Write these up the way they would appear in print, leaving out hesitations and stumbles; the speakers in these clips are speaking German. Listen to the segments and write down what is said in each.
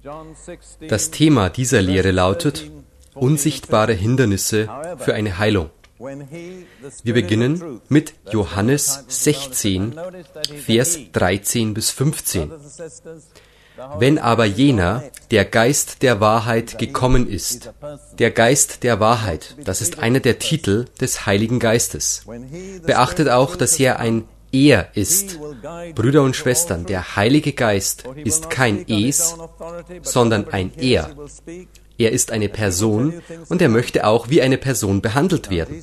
Das Thema dieser Lehre lautet unsichtbare Hindernisse für eine Heilung. Wir beginnen mit Johannes 16, Vers 13 bis 15. Wenn aber jener, der Geist der Wahrheit gekommen ist, der Geist der Wahrheit, das ist einer der Titel des Heiligen Geistes. Beachtet auch, dass er ein Er ist. Brüder und Schwestern, der Heilige Geist ist kein Es, sondern ein Er. Er ist eine Person und er möchte auch wie eine Person behandelt werden.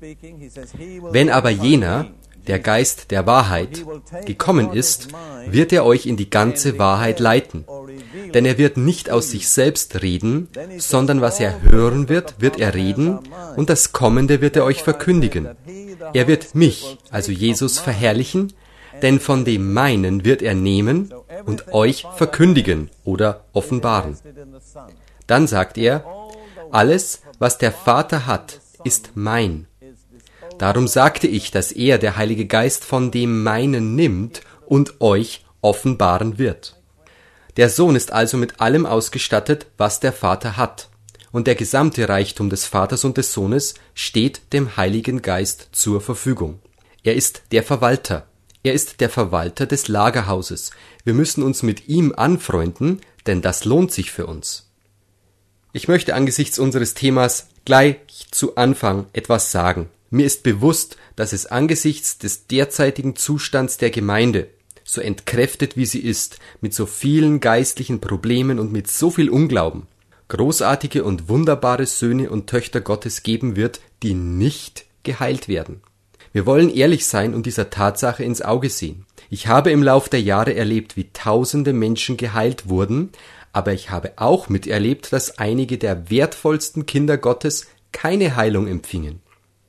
Wenn aber jener, der Geist der Wahrheit, gekommen ist, wird er euch in die ganze Wahrheit leiten. Denn er wird nicht aus sich selbst reden, sondern was er hören wird, wird er reden, und das Kommende wird er euch verkündigen. Er wird mich, also Jesus, verherrlichen, denn von dem Meinen wird er nehmen und euch verkündigen oder offenbaren. Dann sagt er, alles, was der Vater hat, ist mein. Darum sagte ich, dass er, der Heilige Geist, von dem Meinen nimmt und euch offenbaren wird. Der Sohn ist also mit allem ausgestattet, was der Vater hat. Und der gesamte Reichtum des Vaters und des Sohnes steht dem Heiligen Geist zur Verfügung. Er ist der Verwalter. Er ist der Verwalter des Lagerhauses. Wir müssen uns mit ihm anfreunden, denn das lohnt sich für uns. Ich möchte angesichts unseres Themas gleich zu Anfang etwas sagen. Mir ist bewusst, dass es angesichts des derzeitigen Zustands der Gemeinde, so entkräftet wie sie ist, mit so vielen geistlichen Problemen und mit so viel Unglauben, großartige und wunderbare Söhne und Töchter Gottes geben wird, die nicht geheilt werden. Wir wollen ehrlich sein und dieser Tatsache ins Auge sehen. Ich habe im Lauf der Jahre erlebt, wie tausende Menschen geheilt wurden, aber ich habe auch miterlebt, dass einige der wertvollsten Kinder Gottes keine Heilung empfingen.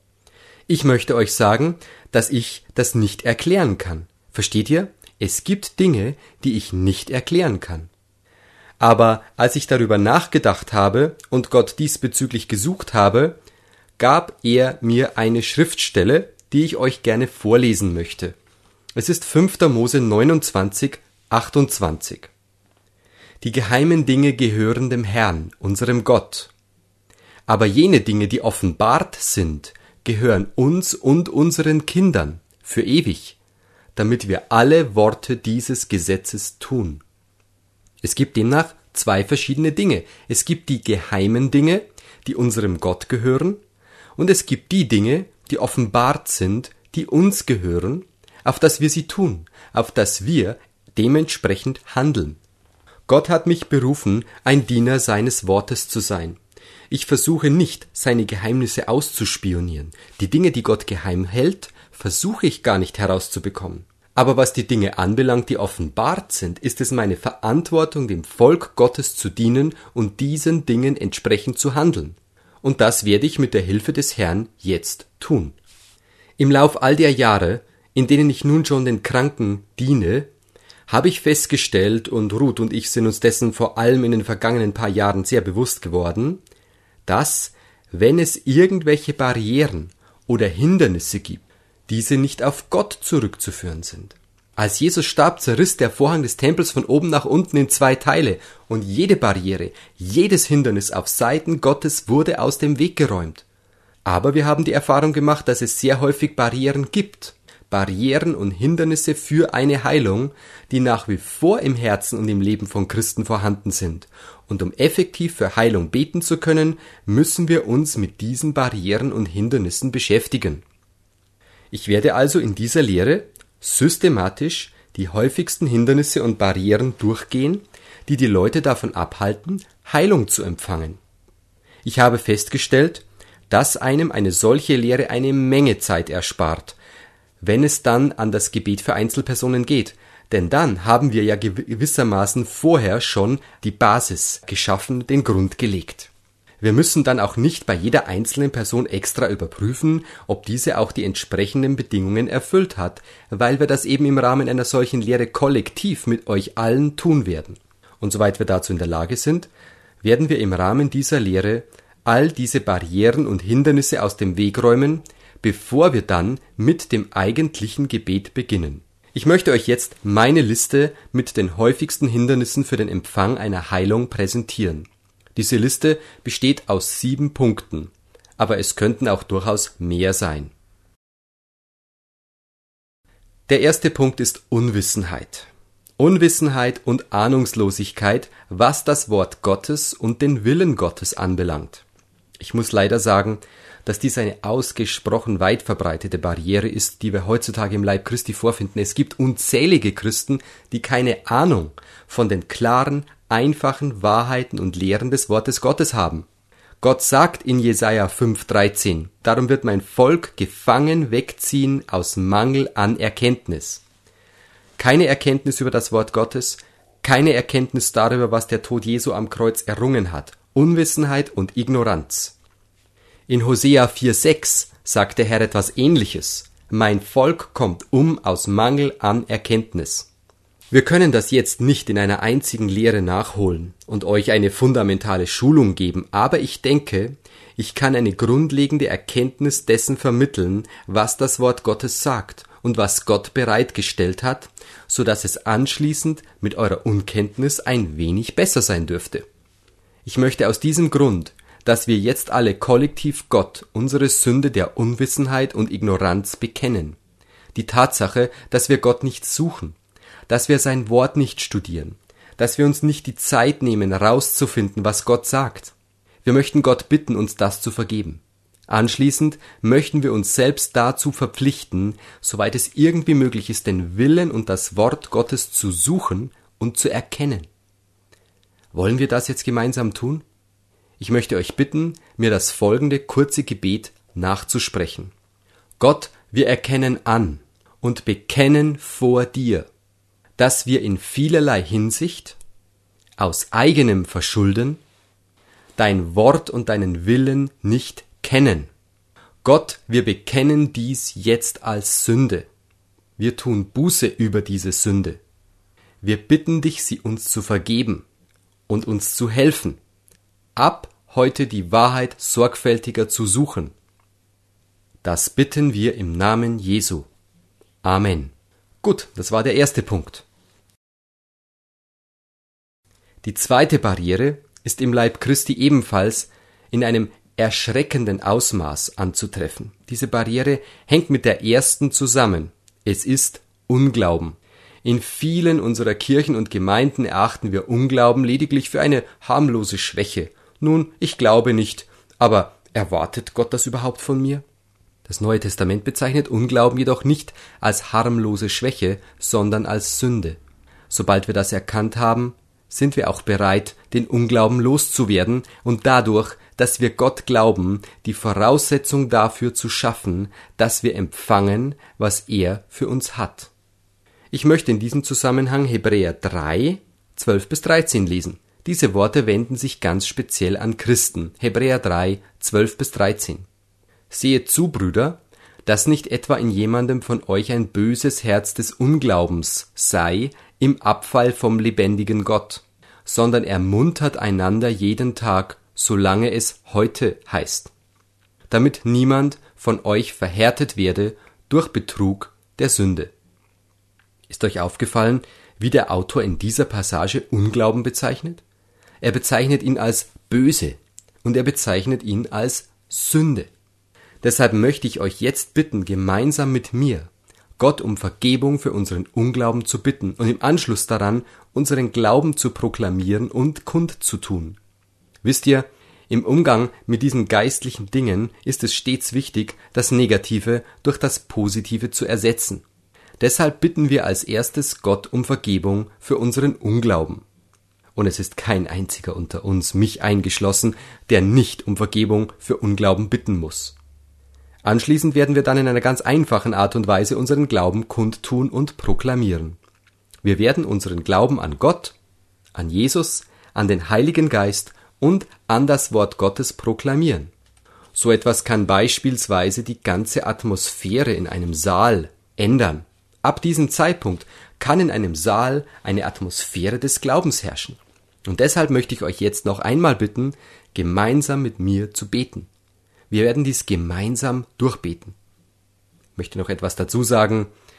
Ich möchte euch sagen, dass ich das nicht erklären kann. Versteht ihr? Es gibt Dinge, die ich nicht erklären kann. Aber als ich darüber nachgedacht habe und Gott diesbezüglich gesucht habe, gab er mir eine Schriftstelle, die ich euch gerne vorlesen möchte. Es ist 5. Mose 29, 28. Die geheimen Dinge gehören dem Herrn, unserem Gott. Aber jene Dinge, die offenbart sind, gehören uns und unseren Kindern für ewig, damit wir alle Worte dieses Gesetzes tun. Es gibt demnach zwei verschiedene Dinge. Es gibt die geheimen Dinge, die unserem Gott gehören, und es gibt die Dinge, die offenbart sind, die uns gehören, auf dass wir sie tun, auf dass wir dementsprechend handeln. Gott hat mich berufen, ein Diener seines Wortes zu sein. Ich versuche nicht, seine Geheimnisse auszuspionieren. Die Dinge, die Gott geheim hält, versuche ich gar nicht herauszubekommen. Aber was die Dinge anbelangt, die offenbart sind, ist es meine Verantwortung, dem Volk Gottes zu dienen und diesen Dingen entsprechend zu handeln. Und das werde ich mit der Hilfe des Herrn jetzt tun. Im Lauf all der Jahre, in denen ich nun schon den Kranken diene, habe ich festgestellt, und Ruth und ich sind uns dessen vor allem in den vergangenen paar Jahren sehr bewusst geworden, dass, wenn es irgendwelche Barrieren oder Hindernisse gibt, diese nicht auf Gott zurückzuführen sind. Als Jesus starb, zerriss der Vorhang des Tempels von oben nach unten in 2 Teile und jede Barriere, jedes Hindernis auf Seiten Gottes wurde aus dem Weg geräumt. Aber wir haben die Erfahrung gemacht, dass es sehr häufig Barrieren gibt. Barrieren und Hindernisse für eine Heilung, die nach wie vor im Herzen und im Leben von Christen vorhanden sind. Und um effektiv für Heilung beten zu können, müssen wir uns mit diesen Barrieren und Hindernissen beschäftigen. Ich werde also in dieser Lehre systematisch die häufigsten Hindernisse und Barrieren durchgehen, die die Leute davon abhalten, Heilung zu empfangen. Ich habe festgestellt, dass einem eine solche Lehre eine Menge Zeit erspart, wenn es dann an das Gebet für Einzelpersonen geht. Denn dann haben wir ja gewissermaßen vorher schon die Basis geschaffen, den Grund gelegt. Wir müssen dann auch nicht bei jeder einzelnen Person extra überprüfen, ob diese auch die entsprechenden Bedingungen erfüllt hat, weil wir das eben im Rahmen einer solchen Lehre kollektiv mit euch allen tun werden. Und soweit wir dazu in der Lage sind, werden wir im Rahmen dieser Lehre all diese Barrieren und Hindernisse aus dem Weg räumen, bevor wir dann mit dem eigentlichen Gebet beginnen. Ich möchte euch jetzt meine Liste mit den häufigsten Hindernissen für den Empfang einer Heilung präsentieren. Diese Liste besteht aus 7 Punkten, aber es könnten auch durchaus mehr sein. Der erste Punkt ist Unwissenheit. Unwissenheit und Ahnungslosigkeit, was das Wort Gottes und den Willen Gottes anbelangt. Ich muss leider sagen, dass dies eine ausgesprochen weit verbreitete Barriere ist, die wir heutzutage im Leib Christi vorfinden. Es gibt unzählige Christen, die keine Ahnung von den klaren, einfachen Wahrheiten und Lehren des Wortes Gottes haben. Gott sagt in Jesaja 5,13: Darum wird mein Volk gefangen wegziehen aus Mangel an Erkenntnis. Keine Erkenntnis über das Wort Gottes, keine Erkenntnis darüber, was der Tod Jesu am Kreuz errungen hat. Unwissenheit und Ignoranz. In Hosea 4,6 sagt der Herr etwas Ähnliches. Mein Volk kommt aus Mangel an Erkenntnis. Wir können das jetzt nicht in einer einzigen Lehre nachholen und euch eine fundamentale Schulung geben, aber ich denke, ich kann eine grundlegende Erkenntnis dessen vermitteln, was das Wort Gottes sagt und was Gott bereitgestellt hat, so dass es anschließend mit eurer Unkenntnis ein wenig besser sein dürfte. Ich möchte aus diesem Grund, dass wir jetzt alle kollektiv Gott unsere Sünde der Unwissenheit und Ignoranz bekennen. Die Tatsache, dass wir Gott nicht suchen, dass wir sein Wort nicht studieren, dass wir uns nicht die Zeit nehmen, rauszufinden, was Gott sagt. Wir möchten Gott bitten, uns das zu vergeben. Anschließend möchten wir uns selbst dazu verpflichten, soweit es irgendwie möglich ist, den Willen und das Wort Gottes zu suchen und zu erkennen. Wollen wir das jetzt gemeinsam tun? Ich möchte euch bitten, mir das folgende kurze Gebet nachzusprechen. Gott, wir erkennen an und bekennen vor dir, dass wir in vielerlei Hinsicht, aus eigenem Verschulden, dein Wort und deinen Willen nicht kennen. Gott, wir bekennen dies jetzt als Sünde. Wir tun Buße über diese Sünde. Wir bitten dich, sie uns zu vergeben und uns zu helfen, ab heute die Wahrheit sorgfältiger zu suchen. Das bitten wir im Namen Jesu. Amen. Gut, das war der erste Punkt. Die zweite Barriere ist im Leib Christi ebenfalls in einem erschreckenden Ausmaß anzutreffen. Diese Barriere hängt mit der ersten zusammen. Es ist Unglauben. In vielen unserer Kirchen und Gemeinden erachten wir Unglauben lediglich für eine harmlose Schwäche. Nun, ich glaube nicht, aber erwartet Gott das überhaupt von mir? Das Neue Testament bezeichnet Unglauben jedoch nicht als harmlose Schwäche, sondern als Sünde. Sobald wir das erkannt haben, sind wir auch bereit, den Unglauben loszuwerden und dadurch, dass wir Gott glauben, die Voraussetzung dafür zu schaffen, dass wir empfangen, was er für uns hat. Ich möchte in diesem Zusammenhang Hebräer 3, 12-13 lesen. Diese Worte wenden sich ganz speziell an Christen. Hebräer 3, 12-13. Seht zu, Brüder, dass nicht etwa in jemandem von euch ein böses Herz des Unglaubens sei im Abfall vom lebendigen Gott, sondern ermuntert einander jeden Tag, solange es heute heißt, damit niemand von euch verhärtet werde durch Betrug der Sünde. Ist euch aufgefallen, wie der Autor in dieser Passage Unglauben bezeichnet? Er bezeichnet ihn als böse und er bezeichnet ihn als Sünde. Deshalb möchte ich euch jetzt bitten, gemeinsam mit mir Gott um Vergebung für unseren Unglauben zu bitten und im Anschluss daran unseren Glauben zu proklamieren und kundzutun. Wisst ihr, im Umgang mit diesen geistlichen Dingen ist es stets wichtig, das Negative durch das Positive zu ersetzen. Deshalb bitten wir als erstes Gott um Vergebung für unseren Unglauben. Und es ist kein einziger unter uns, mich eingeschlossen, der nicht um Vergebung für Unglauben bitten muss. Anschließend werden wir dann in einer ganz einfachen Art und Weise unseren Glauben kundtun und proklamieren. Wir werden unseren Glauben an Gott, an Jesus, an den Heiligen Geist und an das Wort Gottes proklamieren. So etwas kann beispielsweise die ganze Atmosphäre in einem Saal ändern. Ab diesem Zeitpunkt kann in einem Saal eine Atmosphäre des Glaubens herrschen. Und deshalb möchte ich euch jetzt noch einmal bitten, gemeinsam mit mir zu beten. Wir werden dies gemeinsam durchbeten. Ich möchte noch etwas dazu sagen.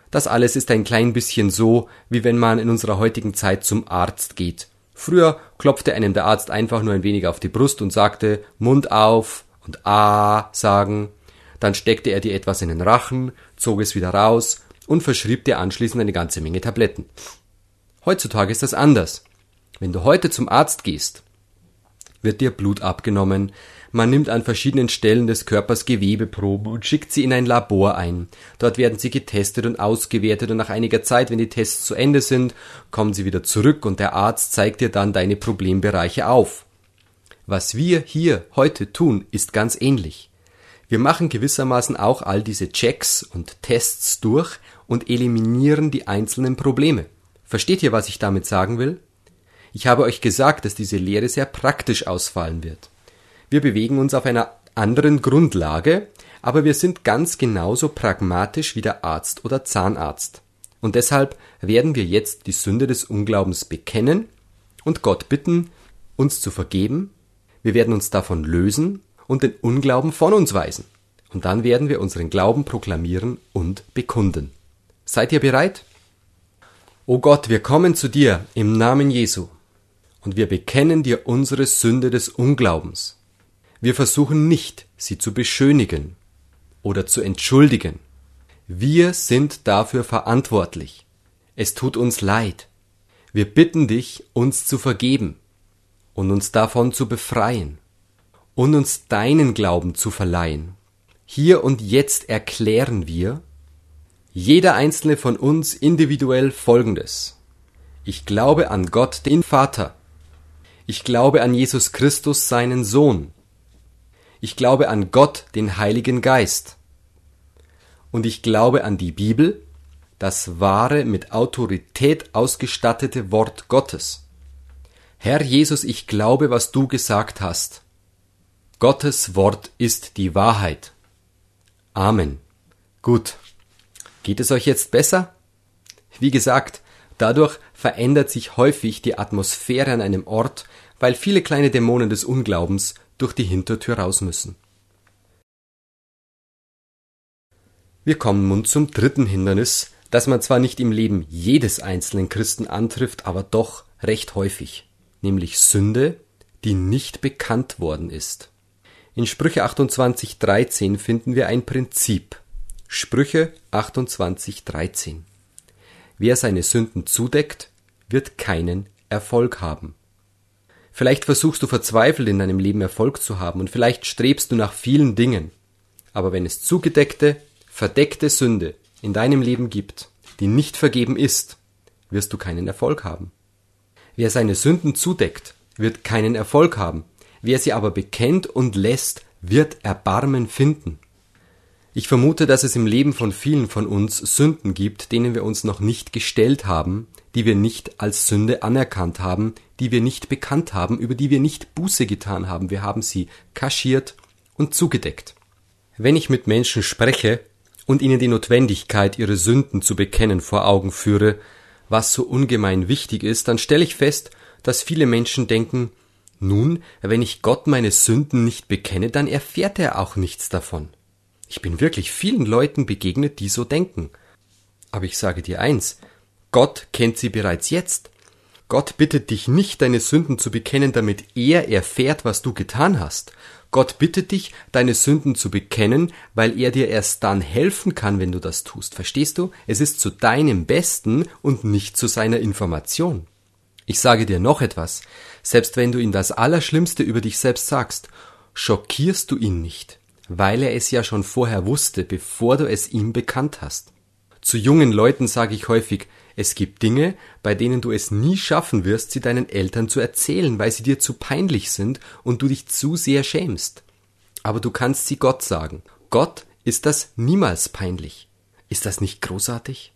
Das alles ist ein klein bisschen so, wie wenn man in unserer heutigen Zeit zum Arzt geht. Früher klopfte einem der Arzt einfach nur ein wenig auf die Brust und sagte Mund auf und A sagen. Dann steckte er dir etwas in den Rachen, zog es wieder raus und verschrieb dir anschließend eine ganze Menge Tabletten. Heutzutage ist das anders. Wenn du heute zum Arzt gehst, wird dir Blut abgenommen, man nimmt an verschiedenen Stellen des Körpers Gewebeproben und schickt sie in ein Labor ein. Dort werden sie getestet und ausgewertet und nach einiger Zeit, wenn die Tests zu Ende sind, kommen sie wieder zurück und der Arzt zeigt dir dann deine Problembereiche auf. Was wir hier heute tun, ist ganz ähnlich. Wir machen gewissermaßen auch all diese Checks und Tests durch und eliminieren die einzelnen Probleme. Versteht ihr, was ich damit sagen will? Ich habe euch gesagt, dass diese Lehre sehr praktisch ausfallen wird. Wir bewegen uns auf einer anderen Grundlage, aber wir sind ganz genauso pragmatisch wie der Arzt oder Zahnarzt. Und deshalb werden wir jetzt die Sünde des Unglaubens bekennen und Gott bitten, uns zu vergeben. Wir werden uns davon lösen und den Unglauben von uns weisen. Und dann werden wir unseren Glauben proklamieren und bekunden. Seid ihr bereit? O Gott, wir kommen zu dir im Namen Jesu und wir bekennen dir unsere Sünde des Unglaubens. Wir versuchen nicht, sie zu beschönigen oder zu entschuldigen. Wir sind dafür verantwortlich. Es tut uns leid. Wir bitten dich, uns zu vergeben und uns davon zu befreien und uns deinen Glauben zu verleihen. Hier und jetzt erklären wir, jeder einzelne von uns individuell Folgendes. Ich glaube an Gott, den Vater. Ich glaube an Jesus Christus, seinen Sohn. Ich glaube an Gott, den Heiligen Geist. Und ich glaube an die Bibel, das wahre, mit Autorität ausgestattete Wort Gottes. Herr Jesus, ich glaube, was du gesagt hast. Gottes Wort ist die Wahrheit. Amen. Gut. Geht es euch jetzt besser? Wie gesagt, dadurch verändert sich häufig die Atmosphäre an einem Ort, weil viele kleine Dämonen des Unglaubens durch die Hintertür raus müssen. Wir kommen nun zum dritten Hindernis, das man zwar nicht im Leben jedes einzelnen Christen antrifft, aber doch recht häufig, nämlich Sünde, die nicht bekannt worden ist. In Sprüche 28,13 finden wir ein Prinzip. Sprüche 28,13. Wer seine Sünden zudeckt, wird keinen Erfolg haben. Vielleicht versuchst du verzweifelt in deinem Leben Erfolg zu haben und vielleicht strebst du nach vielen Dingen. Aber wenn es zugedeckte, verdeckte Sünde in deinem Leben gibt, die nicht vergeben ist, wirst du keinen Erfolg haben. Wer seine Sünden zudeckt, wird keinen Erfolg haben. Wer sie aber bekennt und lässt, wird Erbarmen finden. Ich vermute, dass es im Leben von vielen von uns Sünden gibt, denen wir uns noch nicht gestellt haben, die wir nicht als Sünde anerkannt haben, die wir nicht bekannt haben, über die wir nicht Buße getan haben. Wir haben sie kaschiert und zugedeckt. Wenn ich mit Menschen spreche und ihnen die Notwendigkeit, ihre Sünden zu bekennen, vor Augen führe, was so ungemein wichtig ist, dann stelle ich fest, dass viele Menschen denken, nun, wenn ich Gott meine Sünden nicht bekenne, dann erfährt er auch nichts davon. Ich bin wirklich vielen Leuten begegnet, die so denken. Aber ich sage dir eins, Gott kennt sie bereits jetzt. Gott bittet dich nicht, deine Sünden zu bekennen, damit er erfährt, was du getan hast. Gott bittet dich, deine Sünden zu bekennen, weil er dir erst dann helfen kann, wenn du das tust. Verstehst du? Es ist zu deinem Besten und nicht zu seiner Information. Ich sage dir noch etwas. Selbst wenn du ihm das Allerschlimmste über dich selbst sagst, schockierst du ihn nicht, weil er es ja schon vorher wusste, bevor du es ihm bekannt hast. Zu jungen Leuten sage ich häufig, es gibt Dinge, bei denen du es nie schaffen wirst, sie deinen Eltern zu erzählen, weil sie dir zu peinlich sind und du dich zu sehr schämst. Aber du kannst sie Gott sagen. Gott ist das niemals peinlich. Ist das nicht großartig?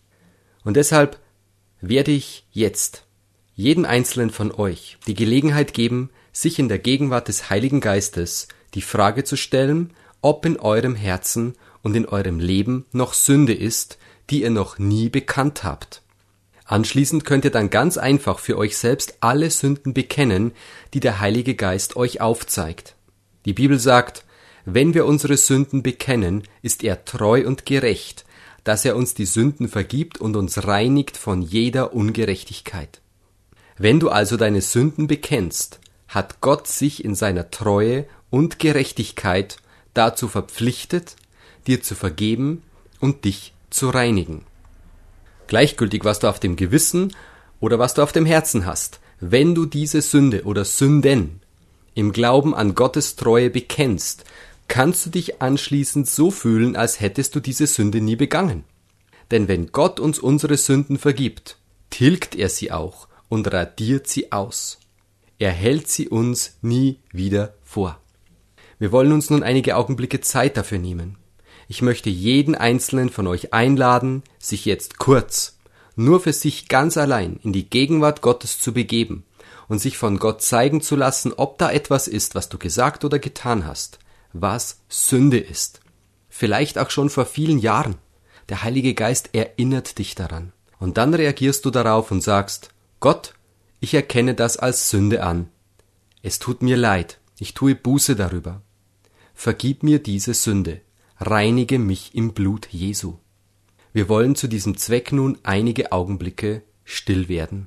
Und deshalb werde ich jetzt jedem Einzelnen von euch die Gelegenheit geben, sich in der Gegenwart des Heiligen Geistes die Frage zu stellen, ob in eurem Herzen und in eurem Leben noch Sünde ist, die ihr noch nie bekannt habt. Anschließend könnt ihr dann ganz einfach für euch selbst alle Sünden bekennen, die der Heilige Geist euch aufzeigt. Die Bibel sagt, wenn wir unsere Sünden bekennen, ist er treu und gerecht, dass er uns die Sünden vergibt und uns reinigt von jeder Ungerechtigkeit. Wenn du also deine Sünden bekennst, hat Gott sich in seiner Treue und Gerechtigkeit dazu verpflichtet, dir zu vergeben und dich zu reinigen. Gleichgültig, was du auf dem Gewissen oder was du auf dem Herzen hast, wenn du diese Sünde oder Sünden im Glauben an Gottes Treue bekennst, kannst du dich anschließend so fühlen, als hättest du diese Sünde nie begangen. Denn wenn Gott uns unsere Sünden vergibt, tilgt er sie auch und radiert sie aus. Er hält sie uns nie wieder vor. Wir wollen uns nun einige Augenblicke Zeit dafür nehmen. Ich möchte jeden einzelnen von euch einladen, sich jetzt kurz, nur für sich ganz allein in die Gegenwart Gottes zu begeben und sich von Gott zeigen zu lassen, ob da etwas ist, was du gesagt oder getan hast, was Sünde ist. Vielleicht auch schon vor vielen Jahren. Der Heilige Geist erinnert dich daran. Und dann reagierst du darauf und sagst, Gott, ich erkenne das als Sünde an. Es tut mir leid, ich tue Buße darüber. Vergib mir diese Sünde, reinige mich im Blut Jesu. Wir wollen zu diesem Zweck nun einige Augenblicke still werden.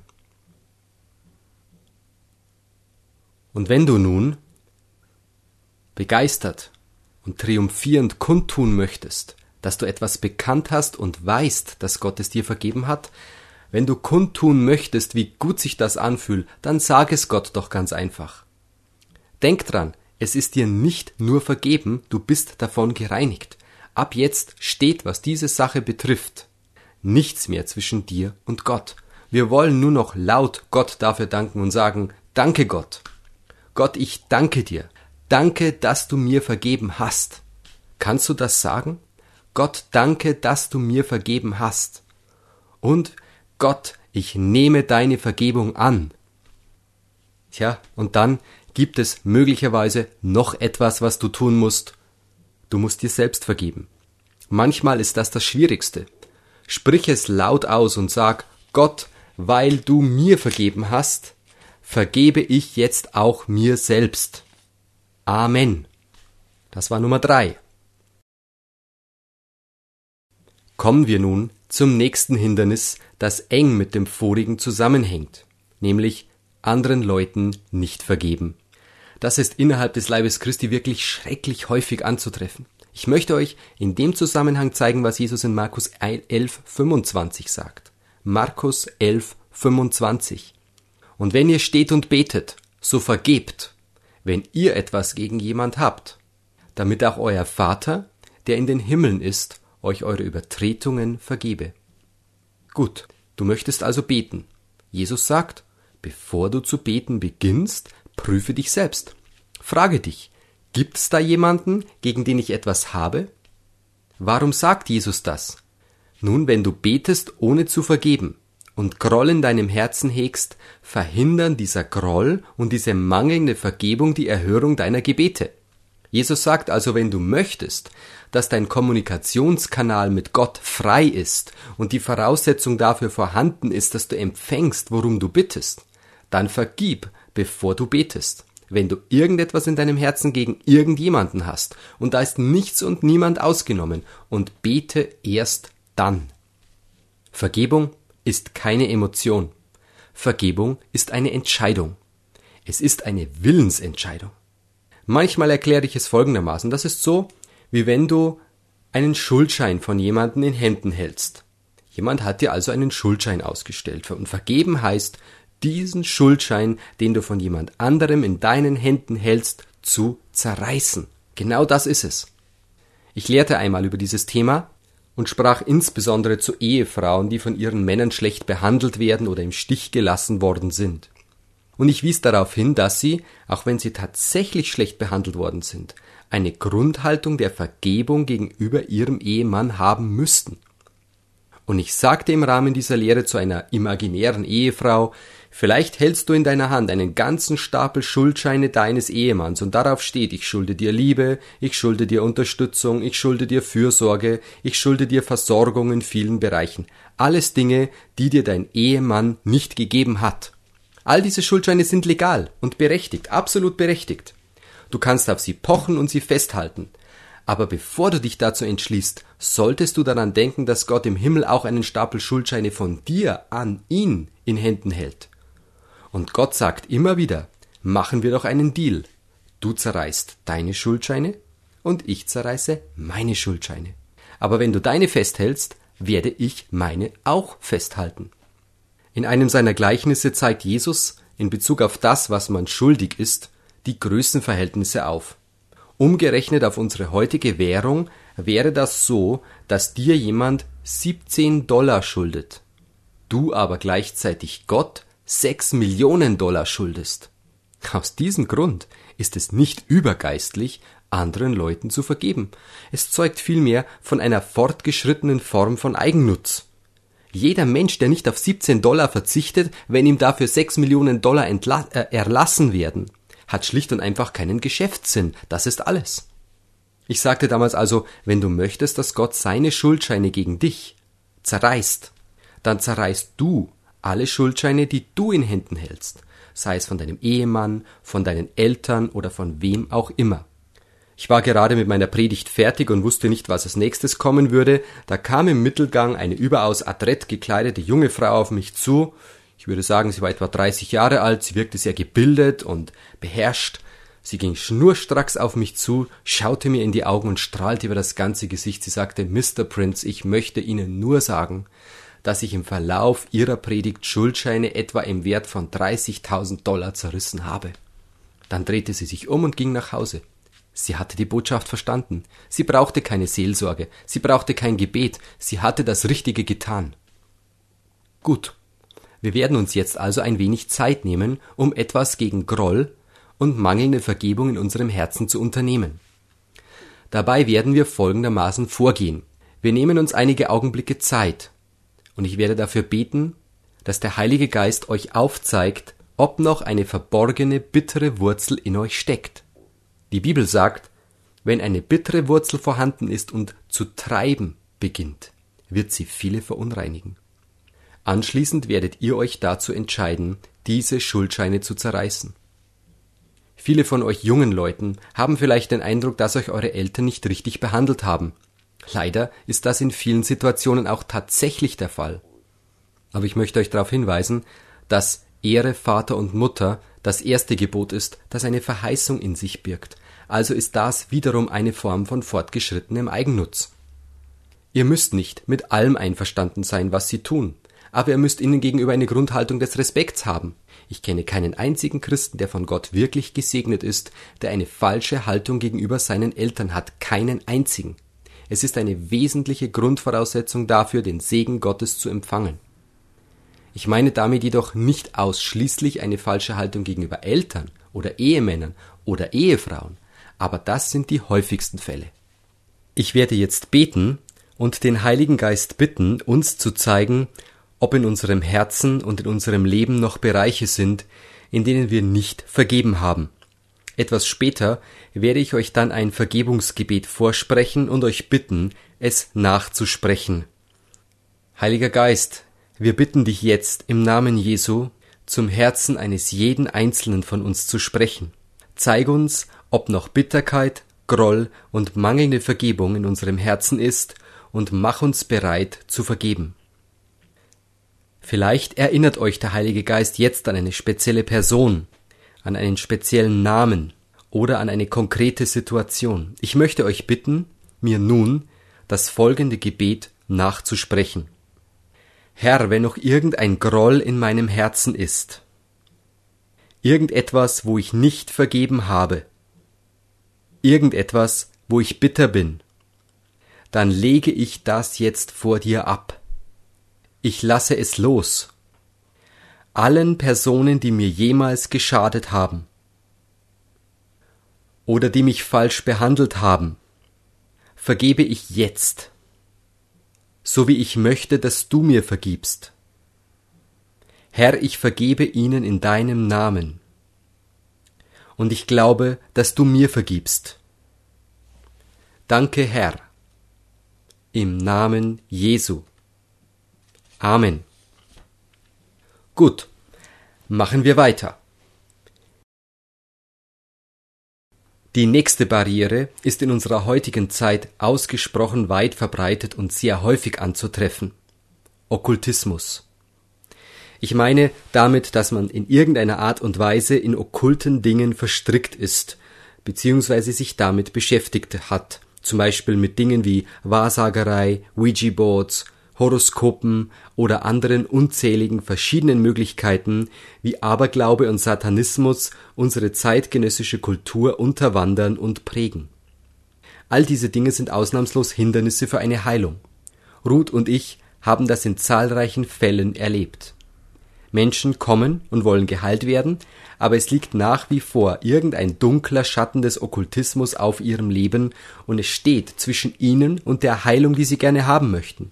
Und wenn du nun begeistert und triumphierend kundtun möchtest, dass du etwas bekannt hast und weißt, dass Gott es dir vergeben hat, wenn du kundtun möchtest, wie gut sich das anfühlt, dann sag es Gott doch ganz einfach. Denk dran, es ist dir nicht nur vergeben, du bist davon gereinigt. Ab jetzt steht, was diese Sache betrifft, nichts mehr zwischen dir und Gott. Wir wollen nur noch laut Gott dafür danken und sagen, danke Gott. Gott, ich danke dir. Danke, dass du mir vergeben hast. Kannst du das sagen? Gott, danke, dass du mir vergeben hast. Und Gott, ich nehme deine Vergebung an. Tja, und dann gibt es möglicherweise noch etwas, was du tun musst. Du musst dir selbst vergeben. Manchmal ist das das Schwierigste. Sprich es laut aus und sag, Gott, weil du mir vergeben hast, vergebe ich jetzt auch mir selbst. Amen. Das war Nummer 3. Kommen wir nun zum nächsten Hindernis, das eng mit dem vorigen zusammenhängt, nämlich anderen Leuten nicht vergeben. Das ist innerhalb des Leibes Christi wirklich schrecklich häufig anzutreffen. Ich möchte euch in dem Zusammenhang zeigen, was Jesus in Markus 11,25 sagt. Markus 11,25. Und wenn ihr steht und betet, so vergebt, wenn ihr etwas gegen jemand habt, damit auch euer Vater, der in den Himmeln ist, euch eure Übertretungen vergebe. Gut, du möchtest also beten. Jesus sagt, bevor du zu beten beginnst, prüfe dich selbst. Frage dich, gibt es da jemanden, gegen den ich etwas habe? Warum sagt Jesus das? Nun, wenn du betest, ohne zu vergeben und Groll in deinem Herzen hegst, verhindern dieser Groll und diese mangelnde Vergebung die Erhörung deiner Gebete. Jesus sagt also, wenn du möchtest, dass dein Kommunikationskanal mit Gott frei ist und die Voraussetzung dafür vorhanden ist, dass du empfängst, worum du bittest, dann vergib, bevor du betest. Wenn du irgendetwas in deinem Herzen gegen irgendjemanden hast, und da ist nichts und niemand ausgenommen, und bete erst dann. Vergebung ist keine Emotion. Vergebung ist eine Entscheidung. Es ist eine Willensentscheidung. Manchmal erkläre ich es folgendermaßen. Das ist so, wie wenn du einen Schuldschein von jemandem in Händen hältst. Jemand hat dir also einen Schuldschein ausgestellt. Und vergeben heißt, diesen Schuldschein, den du von jemand anderem in deinen Händen hältst, zu zerreißen. Genau das ist es. Ich lehrte einmal über dieses Thema und sprach insbesondere zu Ehefrauen, die von ihren Männern schlecht behandelt werden oder im Stich gelassen worden sind. Und ich wies darauf hin, dass sie, auch wenn sie tatsächlich schlecht behandelt worden sind, eine Grundhaltung der Vergebung gegenüber ihrem Ehemann haben müssten. Und ich sagte im Rahmen dieser Lehre zu einer imaginären Ehefrau, vielleicht hältst du in deiner Hand einen ganzen Stapel Schuldscheine deines Ehemanns und darauf steht, ich schulde dir Liebe, ich schulde dir Unterstützung, ich schulde dir Fürsorge, ich schulde dir Versorgung in vielen Bereichen. Alles Dinge, die dir dein Ehemann nicht gegeben hat. All diese Schuldscheine sind legal und berechtigt, absolut berechtigt. Du kannst auf sie pochen und sie festhalten. Aber bevor du dich dazu entschließt, solltest du daran denken, dass Gott im Himmel auch einen Stapel Schuldscheine von dir an ihn in Händen hält. Und Gott sagt immer wieder, machen wir doch einen Deal. Du zerreißt deine Schuldscheine und ich zerreiße meine Schuldscheine. Aber wenn du deine festhältst, werde ich meine auch festhalten. In einem seiner Gleichnisse zeigt Jesus in Bezug auf das, was man schuldig ist, die Größenverhältnisse auf. Umgerechnet auf unsere heutige Währung wäre das so, dass dir jemand $17 schuldet, du aber gleichzeitig Gott $6 Millionen schuldest. Aus diesem Grund ist es nicht übergeistlich, anderen Leuten zu vergeben. Es zeugt vielmehr von einer fortgeschrittenen Form von Eigennutz. Jeder Mensch, der nicht auf $17 verzichtet, wenn ihm dafür $6 Millionen erlassen werden, hat schlicht und einfach keinen Geschäftssinn. Das ist alles. Ich sagte damals also, wenn du möchtest, dass Gott seine Schuldscheine gegen dich zerreißt, dann zerreißt du alle Schuldscheine, die du in Händen hältst, sei es von deinem Ehemann, von deinen Eltern oder von wem auch immer. Ich war gerade mit meiner Predigt fertig und wusste nicht, was als nächstes kommen würde. Da kam im Mittelgang eine überaus adrett gekleidete junge Frau auf mich zu. Ich würde sagen, sie war etwa 30 Jahre alt, sie wirkte sehr gebildet und beherrscht. Sie ging schnurstracks auf mich zu, schaute mir in die Augen und strahlte über das ganze Gesicht. Sie sagte, Mr. Prince, ich möchte Ihnen nur sagen, dass ich im Verlauf Ihrer Predigt Schuldscheine etwa im Wert von $30.000 zerrissen habe. Dann drehte sie sich um und ging nach Hause. Sie hatte die Botschaft verstanden. Sie brauchte keine Seelsorge, sie brauchte kein Gebet, sie hatte das Richtige getan. Gut, wir werden uns jetzt also ein wenig Zeit nehmen, um etwas gegen Groll und mangelnde Vergebung in unserem Herzen zu unternehmen. Dabei werden wir folgendermaßen vorgehen. Wir nehmen uns einige Augenblicke Zeit und ich werde dafür beten, dass der Heilige Geist euch aufzeigt, ob noch eine verborgene, bittere Wurzel in euch steckt. Die Bibel sagt, wenn eine bittere Wurzel vorhanden ist und zu treiben beginnt, wird sie viele verunreinigen. Anschließend werdet ihr euch dazu entscheiden, diese Schuldscheine zu zerreißen. Viele von euch jungen Leuten haben vielleicht den Eindruck, dass euch eure Eltern nicht richtig behandelt haben. Leider ist das in vielen Situationen auch tatsächlich der Fall. Aber ich möchte euch darauf hinweisen, dass Ehre Vater und Mutter das erste Gebot ist, das eine Verheißung in sich birgt. Also ist das wiederum eine Form von fortgeschrittenem Eigennutz. Ihr müsst nicht mit allem einverstanden sein, was sie tun, aber ihr müsst ihnen gegenüber eine Grundhaltung des Respekts haben. Ich kenne keinen einzigen Christen, der von Gott wirklich gesegnet ist, der eine falsche Haltung gegenüber seinen Eltern hat. Keinen einzigen. Es ist eine wesentliche Grundvoraussetzung dafür, den Segen Gottes zu empfangen. Ich meine damit jedoch nicht ausschließlich eine falsche Haltung gegenüber Eltern oder Ehemännern oder Ehefrauen, aber das sind die häufigsten Fälle. Ich werde jetzt beten und den Heiligen Geist bitten, uns zu zeigen, ob in unserem Herzen und in unserem Leben noch Bereiche sind, in denen wir nicht vergeben haben. Etwas später werde ich euch dann ein Vergebungsgebet vorsprechen und euch bitten, es nachzusprechen. Heiliger Geist, wir bitten dich jetzt im Namen Jesu, zum Herzen eines jeden Einzelnen von uns zu sprechen. Zeig uns, ob noch Bitterkeit, Groll und mangelnde Vergebung in unserem Herzen ist, und mach uns bereit zu vergeben. Vielleicht erinnert euch der Heilige Geist jetzt an eine spezielle Person, an einen speziellen Namen oder an eine konkrete Situation. Ich möchte euch bitten, mir nun das folgende Gebet nachzusprechen. Herr, wenn noch irgendein Groll in meinem Herzen ist, irgendetwas, wo ich nicht vergeben habe, irgendetwas, wo ich bitter bin, dann lege ich das jetzt vor dir ab. Ich lasse es los. Allen Personen, die mir jemals geschadet haben oder die mich falsch behandelt haben, vergebe ich jetzt, so wie ich möchte, dass du mir vergibst. Herr, ich vergebe ihnen in deinem Namen. Und ich glaube, dass du mir vergibst. Danke, Herr. Im Namen Jesu. Amen. Gut, machen wir weiter. Die nächste Barriere ist in unserer heutigen Zeit ausgesprochen weit verbreitet und sehr häufig anzutreffen: Okkultismus. Ich meine damit, dass man in irgendeiner Art und Weise in okkulten Dingen verstrickt ist, beziehungsweise sich damit beschäftigt hat, zum Beispiel mit Dingen wie Wahrsagerei, Ouija-Boards, Horoskopen oder anderen unzähligen verschiedenen Möglichkeiten, wie Aberglaube und Satanismus unsere zeitgenössische Kultur unterwandern und prägen. All diese Dinge sind ausnahmslos Hindernisse für eine Heilung. Ruth und ich haben das in zahlreichen Fällen erlebt. Menschen kommen und wollen geheilt werden, aber es liegt nach wie vor irgendein dunkler Schatten des Okkultismus auf ihrem Leben und es steht zwischen ihnen und der Heilung, die sie gerne haben möchten.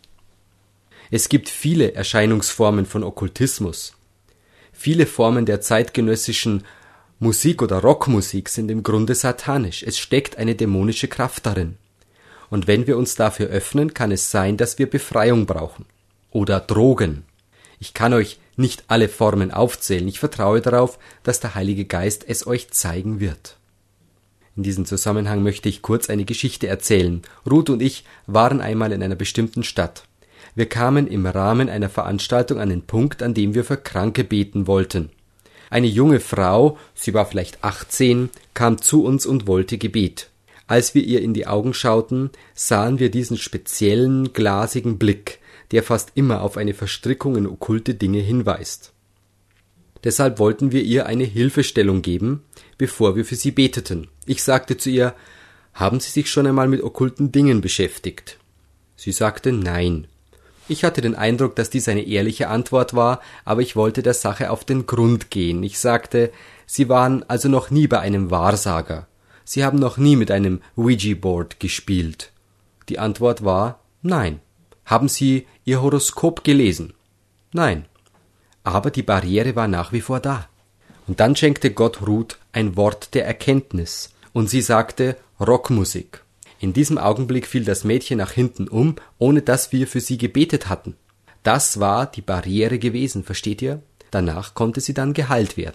Es gibt viele Erscheinungsformen von Okkultismus. Viele Formen der zeitgenössischen Musik oder Rockmusik sind im Grunde satanisch. Es steckt eine dämonische Kraft darin. Und wenn wir uns dafür öffnen, kann es sein, dass wir Befreiung brauchen. Oder Drogen. Ich kann euch nicht alle Formen aufzählen. Ich vertraue darauf, dass der Heilige Geist es euch zeigen wird. In diesem Zusammenhang möchte ich kurz eine Geschichte erzählen. Ruth und ich waren einmal in einer bestimmten Stadt. Wir kamen im Rahmen einer Veranstaltung an den Punkt, an dem wir für Kranke beten wollten. Eine junge Frau, sie war vielleicht 18, kam zu uns und wollte Gebet. Als wir ihr in die Augen schauten, sahen wir diesen speziellen, glasigen Blick, der fast immer auf eine Verstrickung in okkulte Dinge hinweist. Deshalb wollten wir ihr eine Hilfestellung geben, bevor wir für sie beteten. Ich sagte zu ihr: Haben Sie sich schon einmal mit okkulten Dingen beschäftigt? Sie sagte nein. Ich hatte den Eindruck, dass dies eine ehrliche Antwort war, aber ich wollte der Sache auf den Grund gehen. Ich sagte: Sie waren also noch nie bei einem Wahrsager. Sie haben noch nie mit einem Ouija-Board gespielt. Die Antwort war nein. Haben Sie Ihr Horoskop gelesen? Nein. Aber die Barriere war nach wie vor da. Und dann schenkte Gott Ruth ein Wort der Erkenntnis. Und sie sagte Rockmusik. In diesem Augenblick fiel das Mädchen nach hinten um, ohne dass wir für sie gebetet hatten. Das war die Barriere gewesen, versteht ihr? Danach konnte sie dann geheilt werden.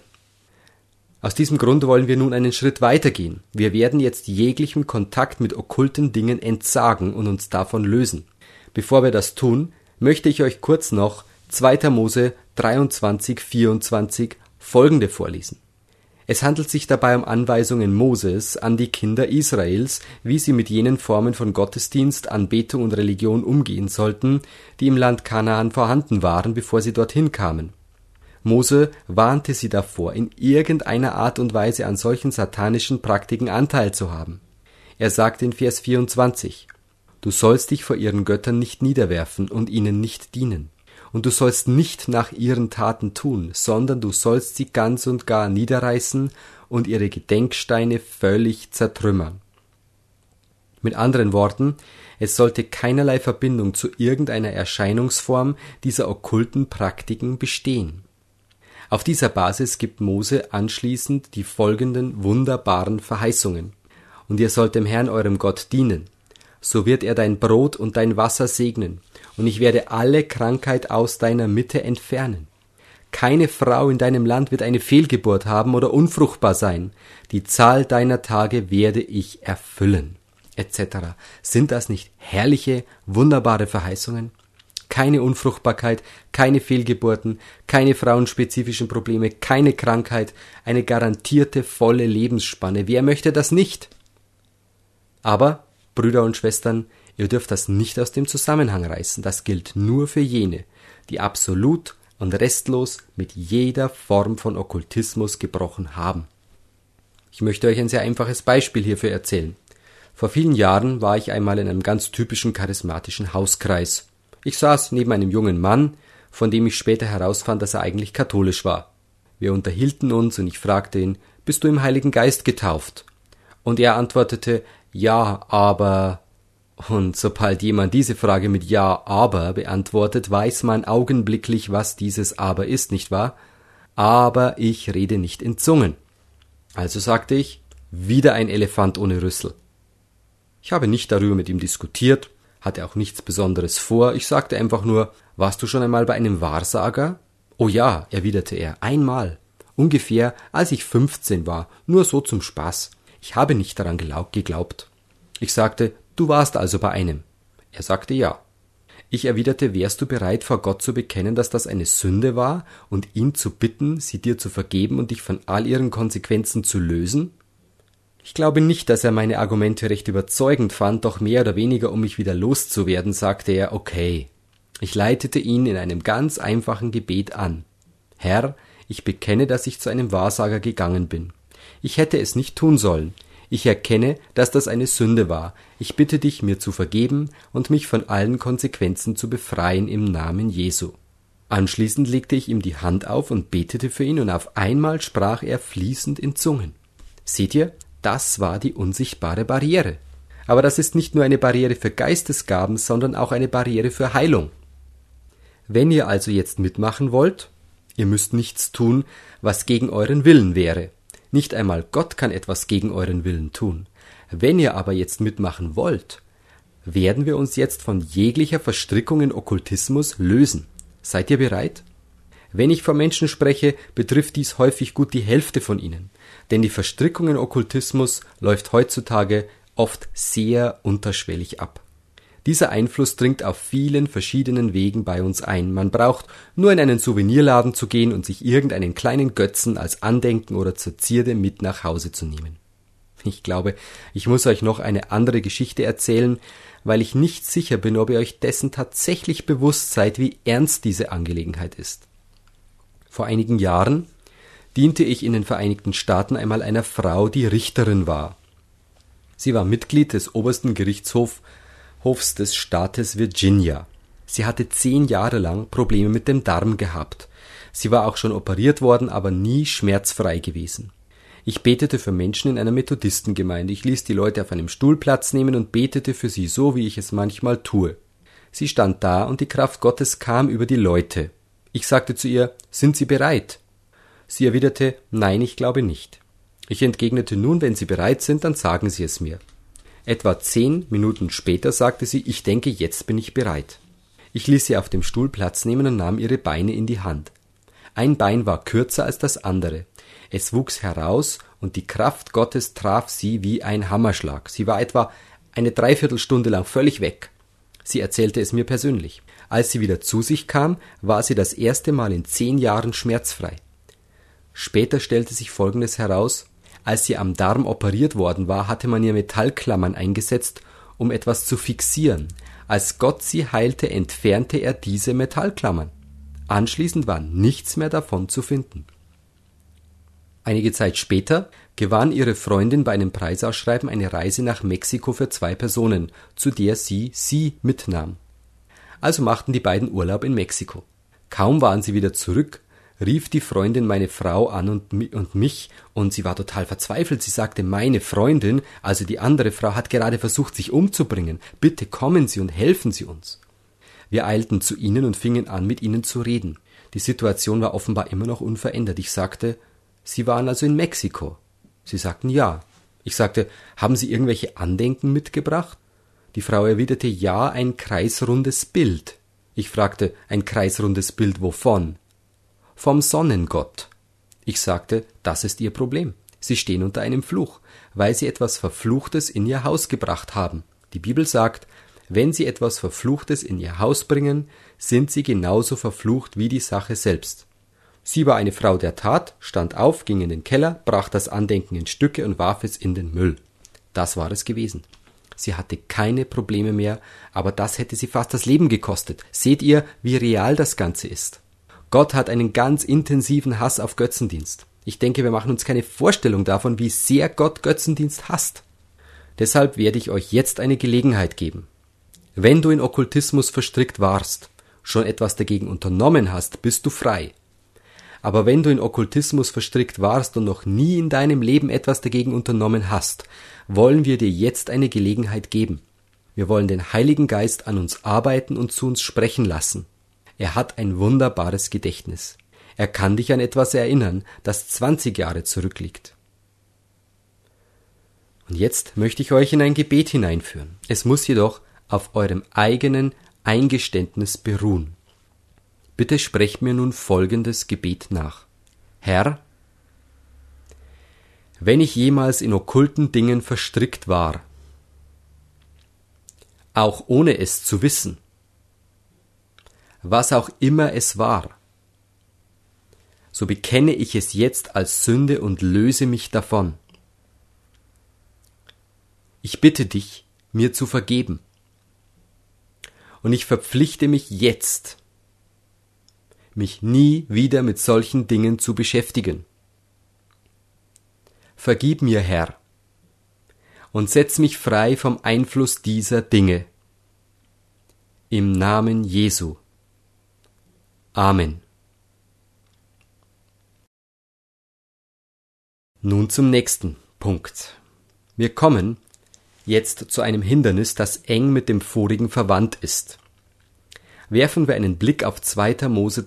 Aus diesem Grund wollen wir nun einen Schritt weitergehen. Wir werden jetzt jeglichem Kontakt mit okkulten Dingen entsagen und uns davon lösen. Bevor wir das tun, möchte ich euch kurz noch 2. Mose 23,24 folgende vorlesen. Es handelt sich dabei um Anweisungen Moses an die Kinder Israels, wie sie mit jenen Formen von Gottesdienst, Anbetung und Religion umgehen sollten, die im Land Kanaan vorhanden waren, bevor sie dorthin kamen. Mose warnte sie davor, in irgendeiner Art und Weise an solchen satanischen Praktiken Anteil zu haben. Er sagte in Vers 24: Du sollst dich vor ihren Göttern nicht niederwerfen und ihnen nicht dienen. Und du sollst nicht nach ihren Taten tun, sondern du sollst sie ganz und gar niederreißen und ihre Gedenksteine völlig zertrümmern. Mit anderen Worten, es sollte keinerlei Verbindung zu irgendeiner Erscheinungsform dieser okkulten Praktiken bestehen. Auf dieser Basis gibt Mose anschließend die folgenden wunderbaren Verheißungen. Und ihr sollt dem Herrn eurem Gott dienen. So wird er dein Brot und dein Wasser segnen, und ich werde alle Krankheit aus deiner Mitte entfernen. Keine Frau in deinem Land wird eine Fehlgeburt haben oder unfruchtbar sein. Die Zahl deiner Tage werde ich erfüllen, etc. Sind das nicht herrliche, wunderbare Verheißungen? Keine Unfruchtbarkeit, keine Fehlgeburten, keine frauenspezifischen Probleme, keine Krankheit, eine garantierte volle Lebensspanne. Wer möchte das nicht? Aber, Brüder und Schwestern, ihr dürft das nicht aus dem Zusammenhang reißen. Das gilt nur für jene, die absolut und restlos mit jeder Form von Okkultismus gebrochen haben. Ich möchte euch ein sehr einfaches Beispiel hierfür erzählen. Vor vielen Jahren war ich einmal in einem ganz typischen charismatischen Hauskreis. Ich saß neben einem jungen Mann, von dem ich später herausfand, dass er eigentlich katholisch war. Wir unterhielten uns und ich fragte ihn: Bist du im Heiligen Geist getauft? Und er antwortete: Ja, aber... Und sobald jemand diese Frage mit Ja, aber beantwortet, weiß man augenblicklich, was dieses Aber ist, nicht wahr? Aber ich rede nicht in Zungen. Also sagte ich: Wieder ein Elefant ohne Rüssel. Ich habe nicht darüber mit ihm diskutiert, hatte auch nichts Besonderes vor. Ich sagte einfach nur: Warst du schon einmal bei einem Wahrsager? Oh ja, erwiderte er, einmal. Ungefähr, als ich 15 war, nur so zum Spaß. Ich habe nicht daran geglaubt. Ich sagte, du warst also bei einem. Er sagte ja. Ich erwiderte, wärst du bereit, vor Gott zu bekennen, dass das eine Sünde war und ihn zu bitten, sie dir zu vergeben und dich von all ihren Konsequenzen zu lösen? Ich glaube nicht, dass er meine Argumente recht überzeugend fand, doch mehr oder weniger, um mich wieder loszuwerden, sagte er, okay. Ich leitete ihn in einem ganz einfachen Gebet an. Herr, ich bekenne, dass ich zu einem Wahrsager gegangen bin. Ich hätte es nicht tun sollen. Ich erkenne, dass das eine Sünde war. Ich bitte dich, mir zu vergeben und mich von allen Konsequenzen zu befreien im Namen Jesu. Anschließend legte ich ihm die Hand auf und betete für ihn, und auf einmal sprach er fließend in Zungen. Seht ihr, das war die unsichtbare Barriere. Aber das ist nicht nur eine Barriere für Geistesgaben, sondern auch eine Barriere für Heilung. Wenn ihr also jetzt mitmachen wollt, ihr müsst nichts tun, was gegen euren Willen wäre. Nicht einmal Gott kann etwas gegen euren Willen tun. Wenn ihr aber jetzt mitmachen wollt, werden wir uns jetzt von jeglicher Verstrickung in Okkultismus lösen. Seid ihr bereit? Wenn ich von Menschen spreche, betrifft dies häufig gut die Hälfte von ihnen. Denn die Verstrickung in Okkultismus läuft heutzutage oft sehr unterschwellig ab. Dieser Einfluss dringt auf vielen verschiedenen Wegen bei uns ein. Man braucht nur in einen Souvenirladen zu gehen und sich irgendeinen kleinen Götzen als Andenken oder zur Zierde mit nach Hause zu nehmen. Ich glaube, ich muss euch noch eine andere Geschichte erzählen, weil ich nicht sicher bin, ob ihr euch dessen tatsächlich bewusst seid, wie ernst diese Angelegenheit ist. Vor einigen Jahren diente ich in den Vereinigten Staaten einmal einer Frau, die Richterin war. Sie war Mitglied des obersten Gerichtshofs des Staates Virginia. Sie hatte 10 Jahre lang Probleme mit dem Darm gehabt. Sie war auch schon operiert worden, aber nie schmerzfrei gewesen. Ich betete für Menschen in einer Methodistengemeinde. Ich ließ die Leute auf einem Stuhl Platz nehmen und betete für sie so, wie ich es manchmal tue. Sie stand da und die Kraft Gottes kam über die Leute. Ich sagte zu ihr, sind Sie bereit? Sie erwiderte, nein, ich glaube nicht. Ich entgegnete, nun, wenn Sie bereit sind, dann sagen Sie es mir. Etwa 10 Minuten später sagte sie, ich denke, jetzt bin ich bereit. Ich ließ sie auf dem Stuhl Platz nehmen und nahm ihre Beine in die Hand. Ein Bein war kürzer als das andere. Es wuchs heraus und die Kraft Gottes traf sie wie ein Hammerschlag. Sie war etwa eine Dreiviertelstunde lang völlig weg. Sie erzählte es mir persönlich. Als sie wieder zu sich kam, war sie das erste Mal in 10 Jahren schmerzfrei. Später stellte sich Folgendes heraus: Als sie am Darm operiert worden war, hatte man ihr Metallklammern eingesetzt, um etwas zu fixieren. Als Gott sie heilte, entfernte er diese Metallklammern. Anschließend war nichts mehr davon zu finden. Einige Zeit später gewann ihre Freundin bei einem Preisausschreiben eine Reise nach Mexiko für 2 Personen, zu der sie mitnahm. Also machten die beiden Urlaub in Mexiko. Kaum waren sie wieder zurück, rief die Freundin meine Frau an und mich, und sie war total verzweifelt. Sie sagte, meine Freundin, also die andere Frau, hat gerade versucht, sich umzubringen. Bitte kommen Sie und helfen Sie uns. Wir eilten zu ihnen und fingen an, mit ihnen zu reden. Die Situation war offenbar immer noch unverändert. Ich sagte, Sie waren also in Mexiko? Sie sagten ja. Ich sagte, haben Sie irgendwelche Andenken mitgebracht? Die Frau erwiderte, ja, ein kreisrundes Bild. Ich fragte, ein kreisrundes Bild wovon? Vom Sonnengott. Ich sagte, das ist Ihr Problem. Sie stehen unter einem Fluch, weil Sie etwas Verfluchtes in Ihr Haus gebracht haben. Die Bibel sagt, wenn Sie etwas Verfluchtes in Ihr Haus bringen, sind Sie genauso verflucht wie die Sache selbst. Sie war eine Frau der Tat, stand auf, ging in den Keller, brach das Andenken in Stücke und warf es in den Müll. Das war es gewesen. Sie hatte keine Probleme mehr, aber das hätte sie fast das Leben gekostet. Seht ihr, wie real das Ganze ist? Gott hat einen ganz intensiven Hass auf Götzendienst. Ich denke, wir machen uns keine Vorstellung davon, wie sehr Gott Götzendienst hasst. Deshalb werde ich euch jetzt eine Gelegenheit geben. Wenn du in Okkultismus verstrickt warst, schon etwas dagegen unternommen hast, bist du frei. Aber wenn du in Okkultismus verstrickt warst und noch nie in deinem Leben etwas dagegen unternommen hast, wollen wir dir jetzt eine Gelegenheit geben. Wir wollen den Heiligen Geist an uns arbeiten und zu uns sprechen lassen. Er hat ein wunderbares Gedächtnis. Er kann dich an etwas erinnern, das 20 Jahre zurückliegt. Und jetzt möchte ich euch in ein Gebet hineinführen. Es muss jedoch auf eurem eigenen Eingeständnis beruhen. Bitte sprecht mir nun folgendes Gebet nach. Herr, Wenn ich jemals in okkulten Dingen verstrickt war, auch ohne es zu wissen, was auch immer es war, so bekenne ich es jetzt als Sünde und löse mich davon. Ich bitte dich, mir zu vergeben. Und ich verpflichte mich jetzt, mich nie wieder mit solchen Dingen zu beschäftigen. Vergib mir, Herr, und setz mich frei vom Einfluss dieser Dinge. Im Namen Jesu. Amen. Nun zum nächsten Punkt. Wir kommen jetzt zu einem Hindernis, das eng mit dem vorigen verwandt ist. Werfen wir einen Blick auf 2. Mose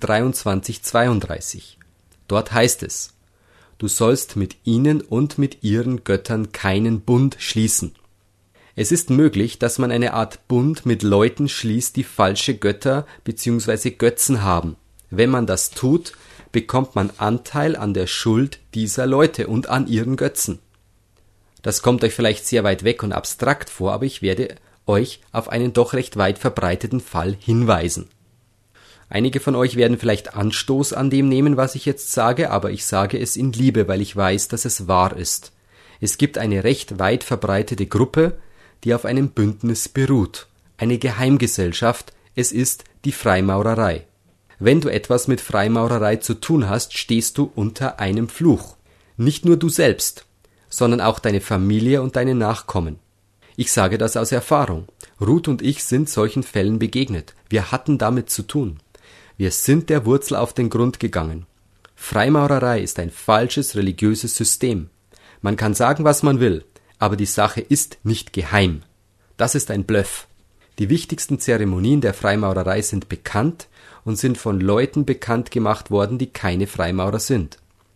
23,32. Dort heißt es: Du sollst mit ihnen und mit ihren Göttern keinen Bund schließen. Es ist möglich, dass man eine Art Bund mit Leuten schließt, die falsche Götter bzw. Götzen haben. Wenn man das tut, bekommt man Anteil an der Schuld dieser Leute und an ihren Götzen. Das kommt euch vielleicht sehr weit weg und abstrakt vor, aber ich werde euch auf einen doch recht weit verbreiteten Fall hinweisen. Einige von euch werden vielleicht Anstoß an dem nehmen, was ich jetzt sage, aber ich sage es in Liebe, weil ich weiß, dass es wahr ist. Es gibt eine recht weit verbreitete Gruppe, die auf einem Bündnis beruht. Eine Geheimgesellschaft, es ist die Freimaurerei. Wenn du etwas mit Freimaurerei zu tun hast, stehst du unter einem Fluch. Nicht nur du selbst, sondern auch deine Familie und deine Nachkommen. Ich sage das aus Erfahrung. Ruth und ich sind solchen Fällen begegnet. Wir hatten damit zu tun. Wir sind der Wurzel auf den Grund gegangen. Freimaurerei ist ein falsches religiöses System. Man kann sagen, was man will, aber die Sache ist nicht geheim. Das ist ein Bluff. Die wichtigsten Zeremonien der Freimaurerei sind bekannt und sind von Leuten bekannt gemacht worden, die keine Freimaurer sind.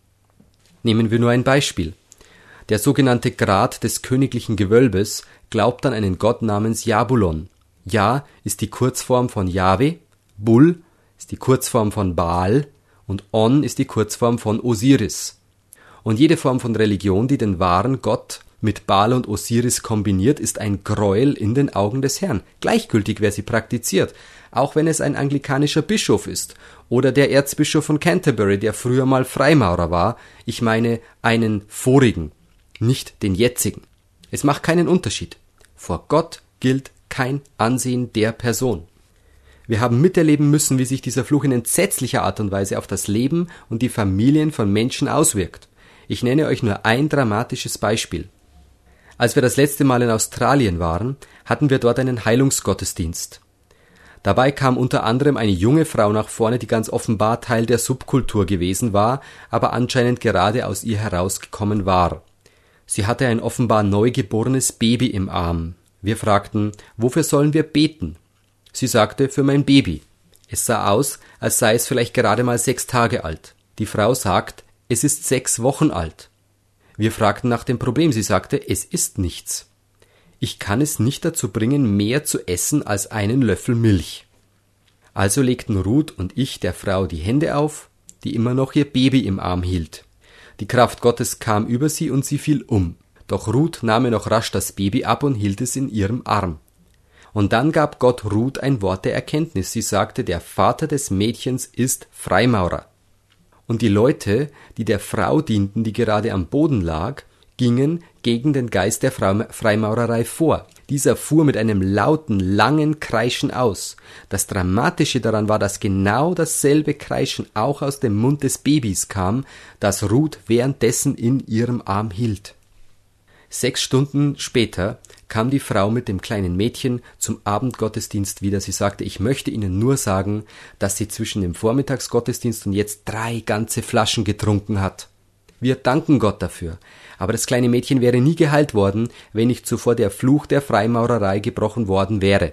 Nehmen wir nur ein Beispiel. Der sogenannte Grad des königlichen Gewölbes glaubt an einen Gott namens Jabulon. Ja ist die Kurzform von Jahwe, Bul ist die Kurzform von Baal und On ist die Kurzform von Osiris. Und jede Form von Religion, die den wahren Gott mit Baal und Osiris kombiniert, ist ein Gräuel in den Augen des Herrn. Gleichgültig, wer sie praktiziert, auch wenn es ein anglikanischer Bischof ist oder der Erzbischof von Canterbury, der früher mal Freimaurer war. Ich meine einen vorigen, nicht den jetzigen. Es macht keinen Unterschied. Vor Gott gilt kein Ansehen der Person. Wir haben miterleben müssen, wie sich dieser Fluch in entsetzlicher Art und Weise auf das Leben und die Familien von Menschen auswirkt. Ich nenne euch nur ein dramatisches Beispiel. Als wir das letzte Mal in Australien waren, hatten wir dort einen Heilungsgottesdienst. Dabei kam unter anderem eine junge Frau nach vorne, die ganz offenbar Teil der Subkultur gewesen war, aber anscheinend gerade aus ihr herausgekommen war. Sie hatte ein offenbar neugeborenes Baby im Arm. Wir fragten, wofür sollen wir beten? Sie sagte, für mein Baby. Es sah aus, als sei es vielleicht gerade mal 6 Tage alt. Die Frau sagt, es ist 6 Wochen alt. Wir fragten nach dem Problem. Sie sagte, es ist nichts. Ich kann es nicht dazu bringen, mehr zu essen als einen Löffel Milch. Also legten Ruth und ich der Frau die Hände auf, die immer noch ihr Baby im Arm hielt. Die Kraft Gottes kam über sie und sie fiel um. Doch Ruth nahm ihr noch rasch das Baby ab und hielt es in ihrem Arm. Und dann gab Gott Ruth ein Wort der Erkenntnis. Sie sagte, der Vater des Mädchens ist Freimaurer. Und die Leute, die der Frau dienten, die gerade am Boden lag, gingen gegen den Geist der Freimaurerei vor. Dieser fuhr mit einem lauten, langen Kreischen aus. Das Dramatische daran war, dass genau dasselbe Kreischen auch aus dem Mund des Babys kam, das Ruth währenddessen in ihrem Arm hielt. 6 Stunden später kam die Frau mit dem kleinen Mädchen zum Abendgottesdienst wieder. Sie sagte, ich möchte Ihnen nur sagen, dass sie zwischen dem Vormittagsgottesdienst und jetzt 3 ganze Flaschen getrunken hat. Wir danken Gott dafür. Aber das kleine Mädchen wäre nie geheilt worden, wenn nicht zuvor der Fluch der Freimaurerei gebrochen worden wäre.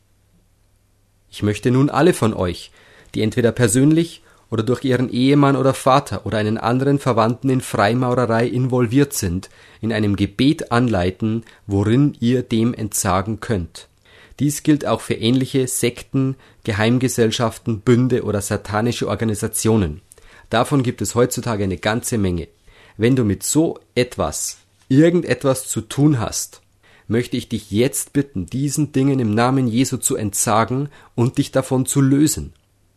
Ich möchte nun alle von euch, die entweder persönlich oder durch ihren Ehemann oder Vater oder einen anderen Verwandten in Freimaurerei involviert sind, in einem Gebet anleiten, worin ihr dem entsagen könnt. Dies gilt auch für ähnliche Sekten, Geheimgesellschaften, Bünde oder satanische Organisationen. Davon gibt es heutzutage eine ganze Menge. Wenn du mit so etwas irgendetwas zu tun hast, möchte ich dich jetzt bitten, diesen Dingen im Namen Jesu zu entsagen und dich davon zu lösen.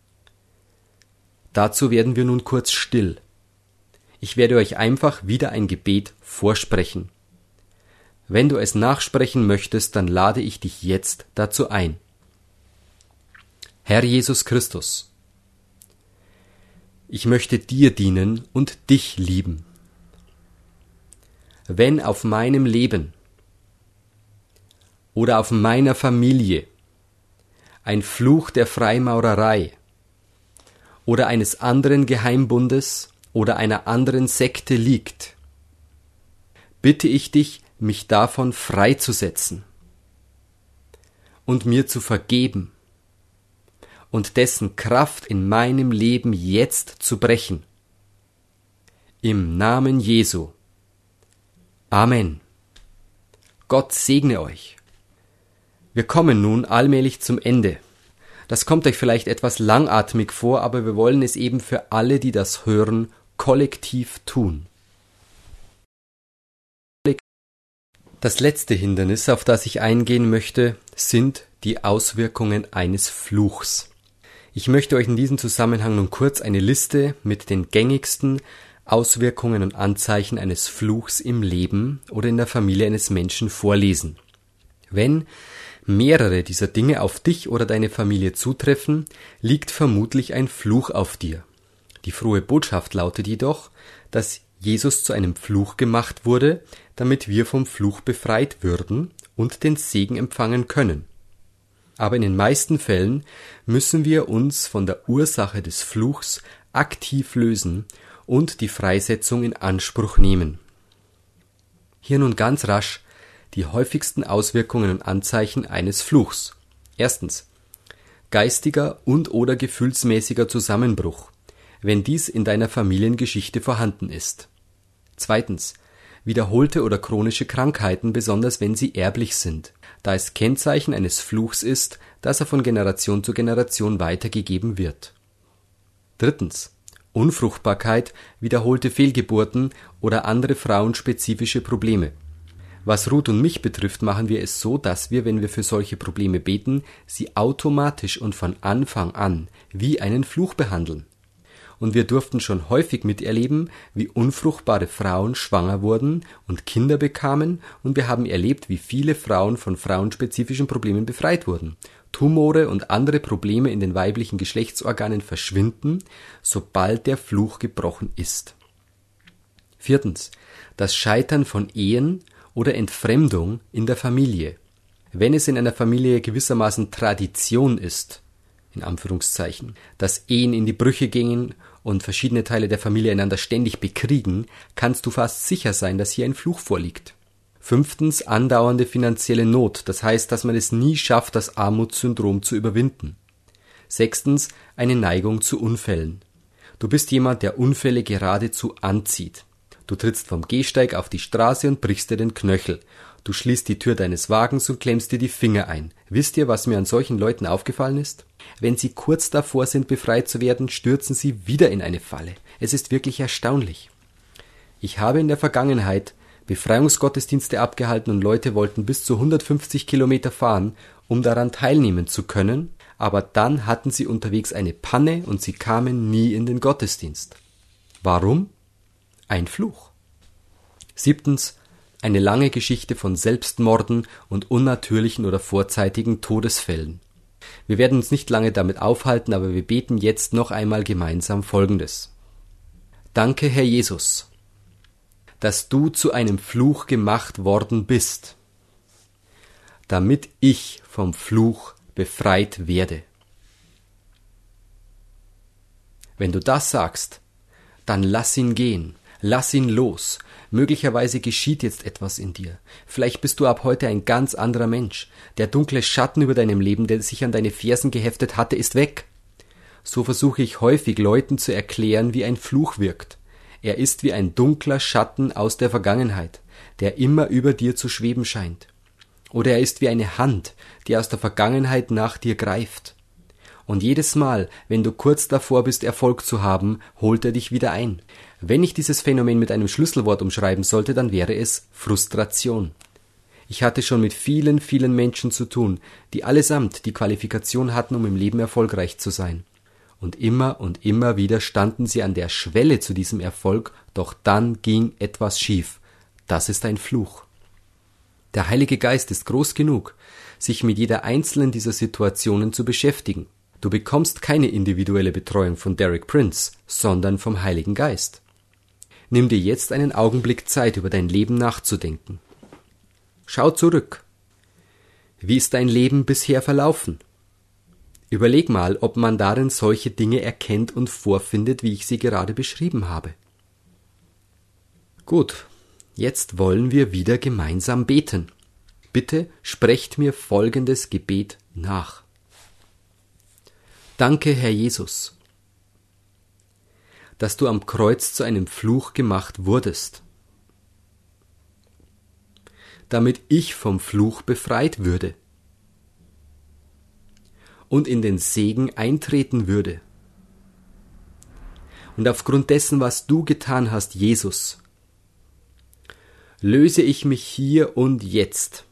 Dazu werden wir nun kurz still. Ich werde euch einfach wieder ein Gebet vorsprechen. Wenn du es nachsprechen möchtest, dann lade ich dich jetzt dazu ein. Herr Jesus Christus, ich möchte dir dienen und dich lieben. Wenn auf meinem Leben oder auf meiner Familie ein Fluch der Freimaurerei oder eines anderen Geheimbundes oder einer anderen Sekte liegt, bitte ich dich, mich davon freizusetzen und mir zu vergeben und dessen Kraft in meinem Leben jetzt zu brechen. Im Namen Jesu. Amen. Gott segne euch. Wir kommen nun allmählich zum Ende. Das kommt euch vielleicht etwas langatmig vor, aber wir wollen es eben für alle, die das hören, kollektiv tun. Das letzte Hindernis, auf das ich eingehen möchte, sind die Auswirkungen eines Fluchs. Ich möchte euch in diesem Zusammenhang nun kurz eine Liste mit den gängigsten Auswirkungen und Anzeichen eines Fluchs im Leben oder in der Familie eines Menschen vorlesen. Wenn mehrere dieser Dinge auf dich oder deine Familie zutreffen, liegt vermutlich ein Fluch auf dir. Die frohe Botschaft lautet jedoch, dass Jesus zu einem Fluch gemacht wurde, damit wir vom Fluch befreit würden und den Segen empfangen können. Aber in den meisten Fällen müssen wir uns von der Ursache des Fluchs aktiv lösen und die Freisetzung in Anspruch nehmen. Hier nun ganz rasch die häufigsten Auswirkungen und Anzeichen eines Fluchs. Erstens: geistiger und/oder gefühlsmäßiger Zusammenbruch, wenn dies in deiner Familiengeschichte vorhanden ist. Zweitens: wiederholte oder chronische Krankheiten, besonders wenn sie erblich sind, da es Kennzeichen eines Fluchs ist, dass er von Generation zu Generation weitergegeben wird. Drittens: Unfruchtbarkeit, wiederholte Fehlgeburten oder andere frauenspezifische Probleme. Was Ruth und mich betrifft, machen wir es so, dass wir, wenn wir für solche Probleme beten, sie automatisch und von Anfang an wie einen Fluch behandeln. Und wir durften schon häufig miterleben, wie unfruchtbare Frauen schwanger wurden und Kinder bekamen, und wir haben erlebt, wie viele Frauen von frauenspezifischen Problemen befreit wurden. Tumore und andere Probleme in den weiblichen Geschlechtsorganen verschwinden, sobald der Fluch gebrochen ist. Viertens: das Scheitern von Ehen oder Entfremdung in der Familie. Wenn es in einer Familie gewissermaßen Tradition ist, in Anführungszeichen, dass Ehen in die Brüche gingen und verschiedene Teile der Familie einander ständig bekriegen, kannst du fast sicher sein, dass hier ein Fluch vorliegt. Fünftens: andauernde finanzielle Not, das heißt, dass man es nie schafft, das Armutssyndrom zu überwinden. Sechstens: eine Neigung zu Unfällen. Du bist jemand, der Unfälle geradezu anzieht. Du trittst vom Gehsteig auf die Straße und brichst dir den Knöchel. Du schließt die Tür deines Wagens und klemmst dir die Finger ein. Wisst ihr, was mir an solchen Leuten aufgefallen ist? Wenn sie kurz davor sind, befreit zu werden, stürzen sie wieder in eine Falle. Es ist wirklich erstaunlich. Ich habe in der Vergangenheit Befreiungsgottesdienste abgehalten und Leute wollten bis zu 150 Kilometer fahren, um daran teilnehmen zu können, aber dann hatten sie unterwegs eine Panne und sie kamen nie in den Gottesdienst. Warum? Ein Fluch. Siebtens: eine lange Geschichte von Selbstmorden und unnatürlichen oder vorzeitigen Todesfällen. Wir werden uns nicht lange damit aufhalten, aber wir beten jetzt noch einmal gemeinsam Folgendes. Danke, Herr Jesus, dass du zu einem Fluch gemacht worden bist, damit ich vom Fluch befreit werde. Wenn du das sagst, dann lass ihn gehen, lass ihn los. Möglicherweise geschieht jetzt etwas in dir. Vielleicht bist du ab heute ein ganz anderer Mensch. Der dunkle Schatten über deinem Leben, der sich an deine Fersen geheftet hatte, ist weg. So versuche ich häufig Leuten zu erklären, wie ein Fluch wirkt. Er ist wie ein dunkler Schatten aus der Vergangenheit, der immer über dir zu schweben scheint. Oder er ist wie eine Hand, die aus der Vergangenheit nach dir greift. Und jedes Mal, wenn du kurz davor bist, Erfolg zu haben, holt er dich wieder ein. Wenn ich dieses Phänomen mit einem Schlüsselwort umschreiben sollte, dann wäre es Frustration. Ich hatte schon mit vielen, vielen Menschen zu tun, die allesamt die Qualifikation hatten, um im Leben erfolgreich zu sein. Und immer wieder standen sie an der Schwelle zu diesem Erfolg, doch dann ging etwas schief. Das ist ein Fluch. Der Heilige Geist ist groß genug, sich mit jeder einzelnen dieser Situationen zu beschäftigen. Du bekommst keine individuelle Betreuung von Derek Prince, sondern vom Heiligen Geist. Nimm dir jetzt einen Augenblick Zeit, über dein Leben nachzudenken. Schau zurück. Wie ist dein Leben bisher verlaufen? Überleg mal, ob man darin solche Dinge erkennt und vorfindet, wie ich sie gerade beschrieben habe. Gut, jetzt wollen wir wieder gemeinsam beten. Bitte sprecht mir folgendes Gebet nach. Danke, Herr Jesus, dass du am Kreuz zu einem Fluch gemacht wurdest, damit ich vom Fluch befreit würde und in den Segen eintreten würde. Und aufgrund dessen, was du getan hast, Jesus, löse ich mich hier und jetzt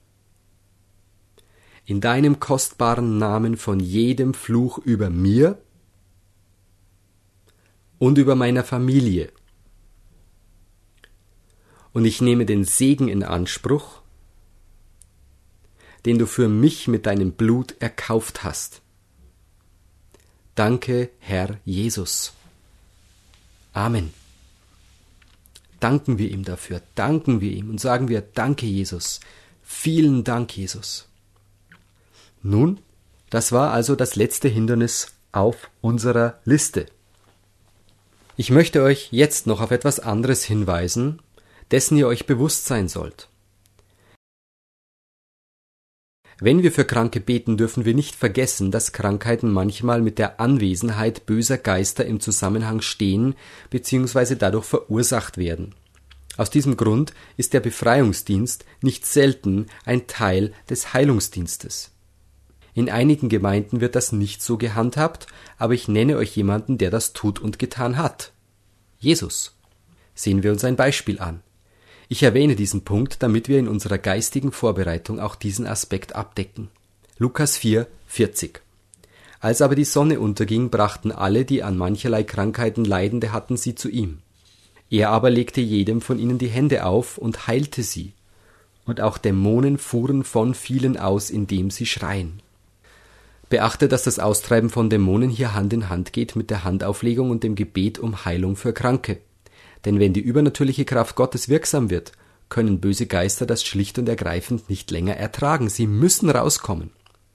in deinem kostbaren Namen von jedem Fluch über mir und über meiner Familie. Und ich nehme den Segen in Anspruch, den du für mich mit deinem Blut erkauft hast. Danke, Herr Jesus. Amen. Danken wir ihm dafür, danken wir ihm und sagen wir, danke Jesus, vielen Dank Jesus. Nun, das war also das letzte Hindernis auf unserer Liste. Ich möchte euch jetzt noch auf etwas anderes hinweisen, dessen ihr euch bewusst sein sollt. Wenn wir für Kranke beten, dürfen wir nicht vergessen, dass Krankheiten manchmal mit der Anwesenheit böser Geister im Zusammenhang stehen bzw. dadurch verursacht werden. Aus diesem Grund ist der Befreiungsdienst nicht selten ein Teil des Heilungsdienstes. In einigen Gemeinden wird das nicht so gehandhabt, aber ich nenne euch jemanden, der das tut und getan hat. Jesus. Sehen wir uns ein Beispiel an. Ich erwähne diesen Punkt, damit wir in unserer geistigen Vorbereitung auch diesen Aspekt abdecken. Lukas 4,40. Als aber die Sonne unterging, brachten alle, die an mancherlei Krankheiten Leidende hatten, sie zu ihm. Er aber legte jedem von ihnen die Hände auf und heilte sie. Und auch Dämonen fuhren von vielen aus, indem sie schreien. Beachte, dass das Austreiben von Dämonen hier Hand in Hand geht mit der Handauflegung und dem Gebet um Heilung für Kranke. Denn wenn die übernatürliche Kraft Gottes wirksam wird, können böse Geister das schlicht und ergreifend nicht länger ertragen. Sie müssen rauskommen.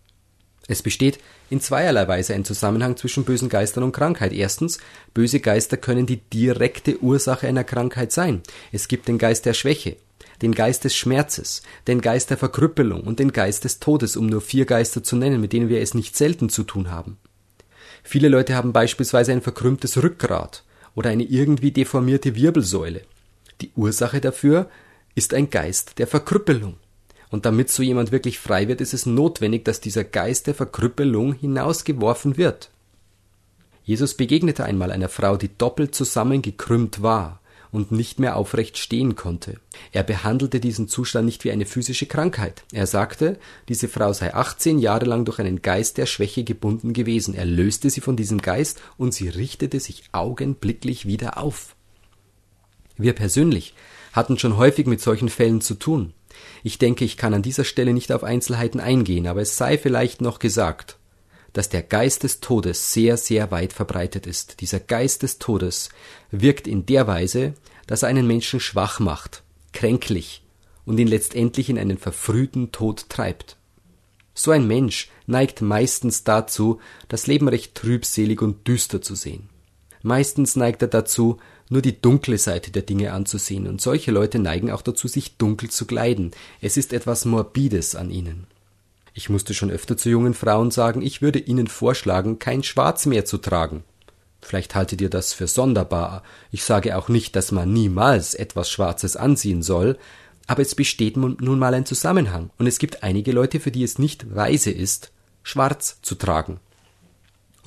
Es besteht in zweierlei Weise ein Zusammenhang zwischen bösen Geistern und Krankheit. Erstens, böse Geister können die direkte Ursache einer Krankheit sein. Es gibt den Geist der Schwäche, den Geist des Schmerzes, den Geist der Verkrüppelung und den Geist des Todes, um nur 4 Geister zu nennen, mit denen wir es nicht selten zu tun haben. Viele Leute haben beispielsweise ein verkrümmtes Rückgrat oder eine irgendwie deformierte Wirbelsäule. Die Ursache dafür ist ein Geist der Verkrüppelung. Und damit so jemand wirklich frei wird, ist es notwendig, dass dieser Geist der Verkrüppelung hinausgeworfen wird. Jesus begegnete einmal einer Frau, die doppelt zusammengekrümmt war und nicht mehr aufrecht stehen konnte. Er behandelte diesen Zustand nicht wie eine physische Krankheit. Er sagte, diese Frau sei 18 Jahre lang durch einen Geist der Schwäche gebunden gewesen. Er löste sie von diesem Geist und sie richtete sich augenblicklich wieder auf. Wir persönlich hatten schon häufig mit solchen Fällen zu tun. Ich denke, ich kann an dieser Stelle nicht auf Einzelheiten eingehen, aber es sei vielleicht noch gesagt, dass der Geist des Todes sehr, sehr weit verbreitet ist. Dieser Geist des Todes wirkt in der Weise, dass er einen Menschen schwach macht, kränklich und ihn letztendlich in einen verfrühten Tod treibt. So ein Mensch neigt meistens dazu, das Leben recht trübselig und düster zu sehen. Meistens neigt er dazu, nur die dunkle Seite der Dinge anzusehen, und solche Leute neigen auch dazu, sich dunkel zu kleiden. Es ist etwas Morbides an ihnen. Ich musste schon öfter zu jungen Frauen sagen, ich würde ihnen vorschlagen, kein Schwarz mehr zu tragen. Vielleicht haltet ihr das für sonderbar. Ich sage auch nicht, dass man niemals etwas Schwarzes anziehen soll, aber es besteht nun mal ein Zusammenhang, und es gibt einige Leute, für die es nicht weise ist, schwarz zu tragen.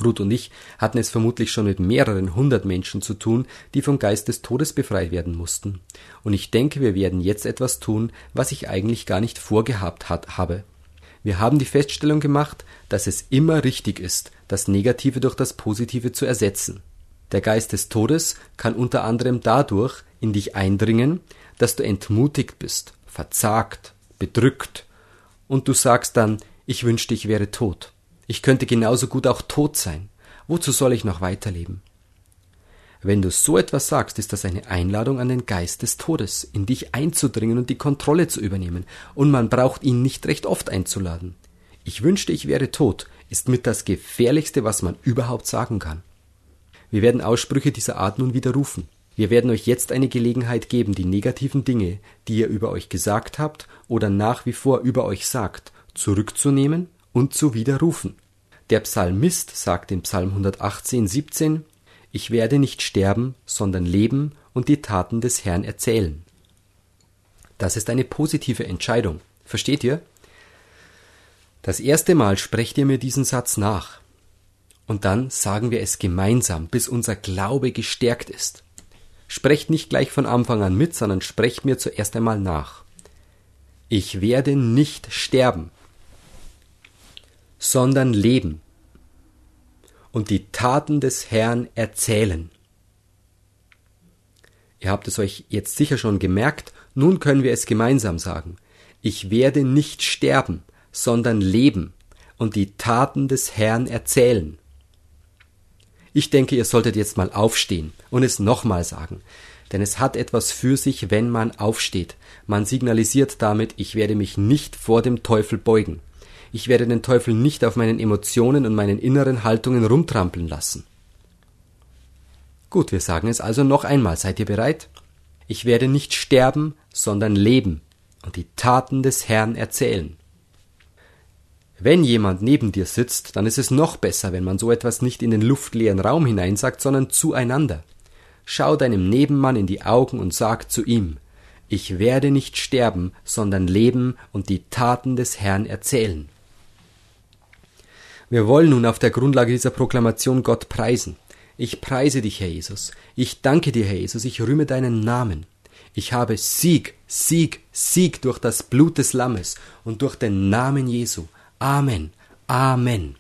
Ruth und ich hatten es vermutlich schon mit mehreren hundert Menschen zu tun, die vom Geist des Todes befreit werden mussten. Und ich denke, wir werden jetzt etwas tun, was ich eigentlich gar nicht vorgehabt habe. Wir haben die Feststellung gemacht, dass es immer richtig ist, das Negative durch das Positive zu ersetzen. Der Geist des Todes kann unter anderem dadurch in dich eindringen, dass du entmutigt bist, verzagt, bedrückt und du sagst dann, ich wünschte, ich wäre tot. Ich könnte genauso gut auch tot sein. Wozu soll ich noch weiterleben? Wenn du so etwas sagst, ist das eine Einladung an den Geist des Todes, in dich einzudringen und die Kontrolle zu übernehmen. Und man braucht ihn nicht recht oft einzuladen. Ich wünschte, ich wäre tot, ist mit das Gefährlichste, was man überhaupt sagen kann. Wir werden Aussprüche dieser Art nun widerrufen. Wir werden euch jetzt eine Gelegenheit geben, die negativen Dinge, die ihr über euch gesagt habt oder nach wie vor über euch sagt, zurückzunehmen und zu widerrufen. Der Psalmist sagt in Psalm 118, 17, ich werde nicht sterben, sondern leben und die Taten des Herrn erzählen. Das ist eine positive Entscheidung. Versteht ihr? Das erste Mal sprecht ihr mir diesen Satz nach. Und dann sagen wir es gemeinsam, bis unser Glaube gestärkt ist. Sprecht nicht gleich von Anfang an mit, sondern sprecht mir zuerst einmal nach. Ich werde nicht sterben, sondern leben und die Taten des Herrn erzählen. Ihr habt es euch jetzt sicher schon gemerkt, nun können wir es gemeinsam sagen. Ich werde nicht sterben, sondern leben und die Taten des Herrn erzählen. Ich denke, ihr solltet jetzt mal aufstehen und es nochmal sagen, denn es hat etwas für sich, wenn man aufsteht. Man signalisiert damit, ich werde mich nicht vor dem Teufel beugen. Ich werde den Teufel nicht auf meinen Emotionen und meinen inneren Haltungen rumtrampeln lassen. Gut, wir sagen es also noch einmal. Seid ihr bereit? Ich werde nicht sterben, sondern leben und die Taten des Herrn erzählen. Wenn jemand neben dir sitzt, dann ist es noch besser, wenn man so etwas nicht in den luftleeren Raum hineinsagt, sondern zueinander. Schau deinem Nebenmann in die Augen und sag zu ihm, ich werde nicht sterben, sondern leben und die Taten des Herrn erzählen. Wir wollen nun auf der Grundlage dieser Proklamation Gott preisen. Ich preise dich, Herr Jesus. Ich danke dir, Herr Jesus. Ich rühme deinen Namen. Ich habe Sieg, Sieg, Sieg durch das Blut des Lammes und durch den Namen Jesu. Amen. Amen.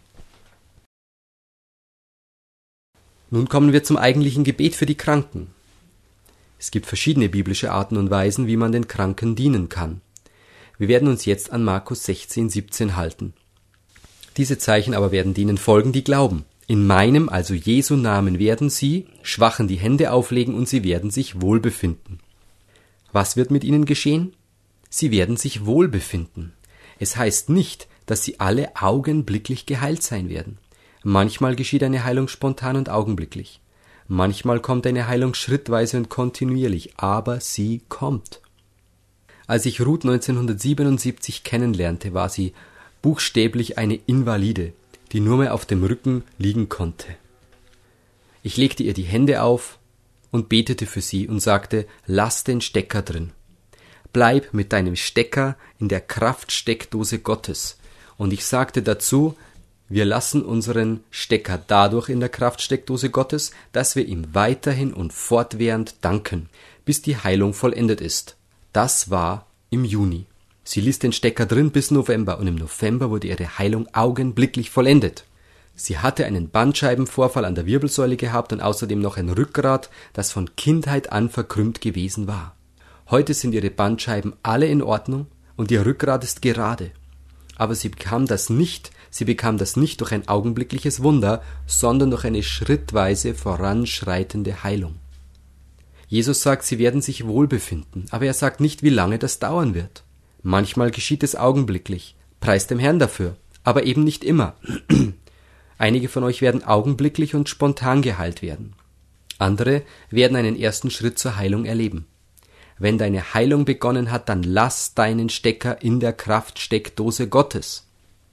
Nun kommen wir zum eigentlichen Gebet für die Kranken. Es gibt verschiedene biblische Arten und Weisen, wie man den Kranken dienen kann. Wir werden uns jetzt an Markus 16, 17 halten. Diese Zeichen aber werden denen folgen, die glauben. In meinem, also Jesu Namen, werden sie Schwachen die Hände auflegen und sie werden sich wohlbefinden. Was wird mit ihnen geschehen? Sie werden sich wohlbefinden. Es heißt nicht, dass sie alle augenblicklich geheilt sein werden. Manchmal geschieht eine Heilung spontan und augenblicklich. Manchmal kommt eine Heilung schrittweise und kontinuierlich, aber sie kommt. Als ich Ruth 1977 kennenlernte, war sie buchstäblich eine Invalide, die nur mehr auf dem Rücken liegen konnte. Ich legte ihr die Hände auf und betete für sie und sagte, lass den Stecker drin. Bleib mit deinem Stecker in der Kraftsteckdose Gottes. Und ich sagte dazu, wir lassen unseren Stecker dadurch in der Kraftsteckdose Gottes, dass wir ihm weiterhin und fortwährend danken, bis die Heilung vollendet ist. Das war im Juni. Sie ließ den Stecker drin bis November und im November wurde ihre Heilung augenblicklich vollendet. Sie hatte einen Bandscheibenvorfall an der Wirbelsäule gehabt und außerdem noch ein Rückgrat, das von Kindheit an verkrümmt gewesen war. Heute sind ihre Bandscheiben alle in Ordnung und ihr Rückgrat ist gerade. Aber sie bekam das nicht durch ein augenblickliches Wunder, sondern durch eine schrittweise voranschreitende Heilung. Jesus sagt, sie werden sich wohlbefinden, aber er sagt nicht, wie lange das dauern wird. Manchmal geschieht es augenblicklich, preist dem Herrn dafür, aber eben nicht immer. Einige von euch werden augenblicklich und spontan geheilt werden. Andere werden einen ersten Schritt zur Heilung erleben. Wenn deine Heilung begonnen hat, dann lass deinen Stecker in der Kraftsteckdose Gottes.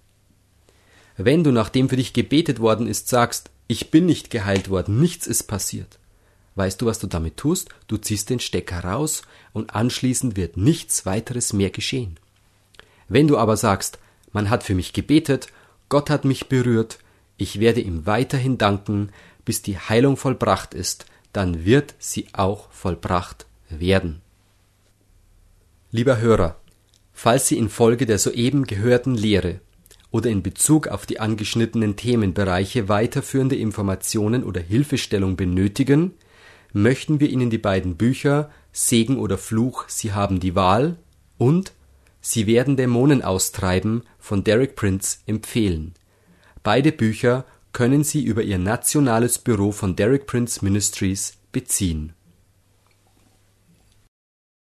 Wenn du, nachdem für dich gebetet worden ist, sagst, ich bin nicht geheilt worden, nichts ist passiert, weißt du, was du damit tust? Du ziehst den Stecker raus und anschließend wird nichts weiteres mehr geschehen. Wenn du aber sagst, man hat für mich gebetet, Gott hat mich berührt, Ich werde ihm weiterhin danken, bis die Heilung vollbracht ist, dann wird sie auch vollbracht werden. Lieber Hörer, falls Sie infolge der soeben gehörten Lehre oder in Bezug auf die angeschnittenen Themenbereiche weiterführende Informationen oder Hilfestellung benötigen, möchten wir Ihnen die beiden Bücher Segen oder Fluch, Sie haben die Wahl und Sie werden Dämonen austreiben von Derek Prince empfehlen. Beide Bücher können Sie über Ihr nationales Büro von Derek Prince Ministries beziehen.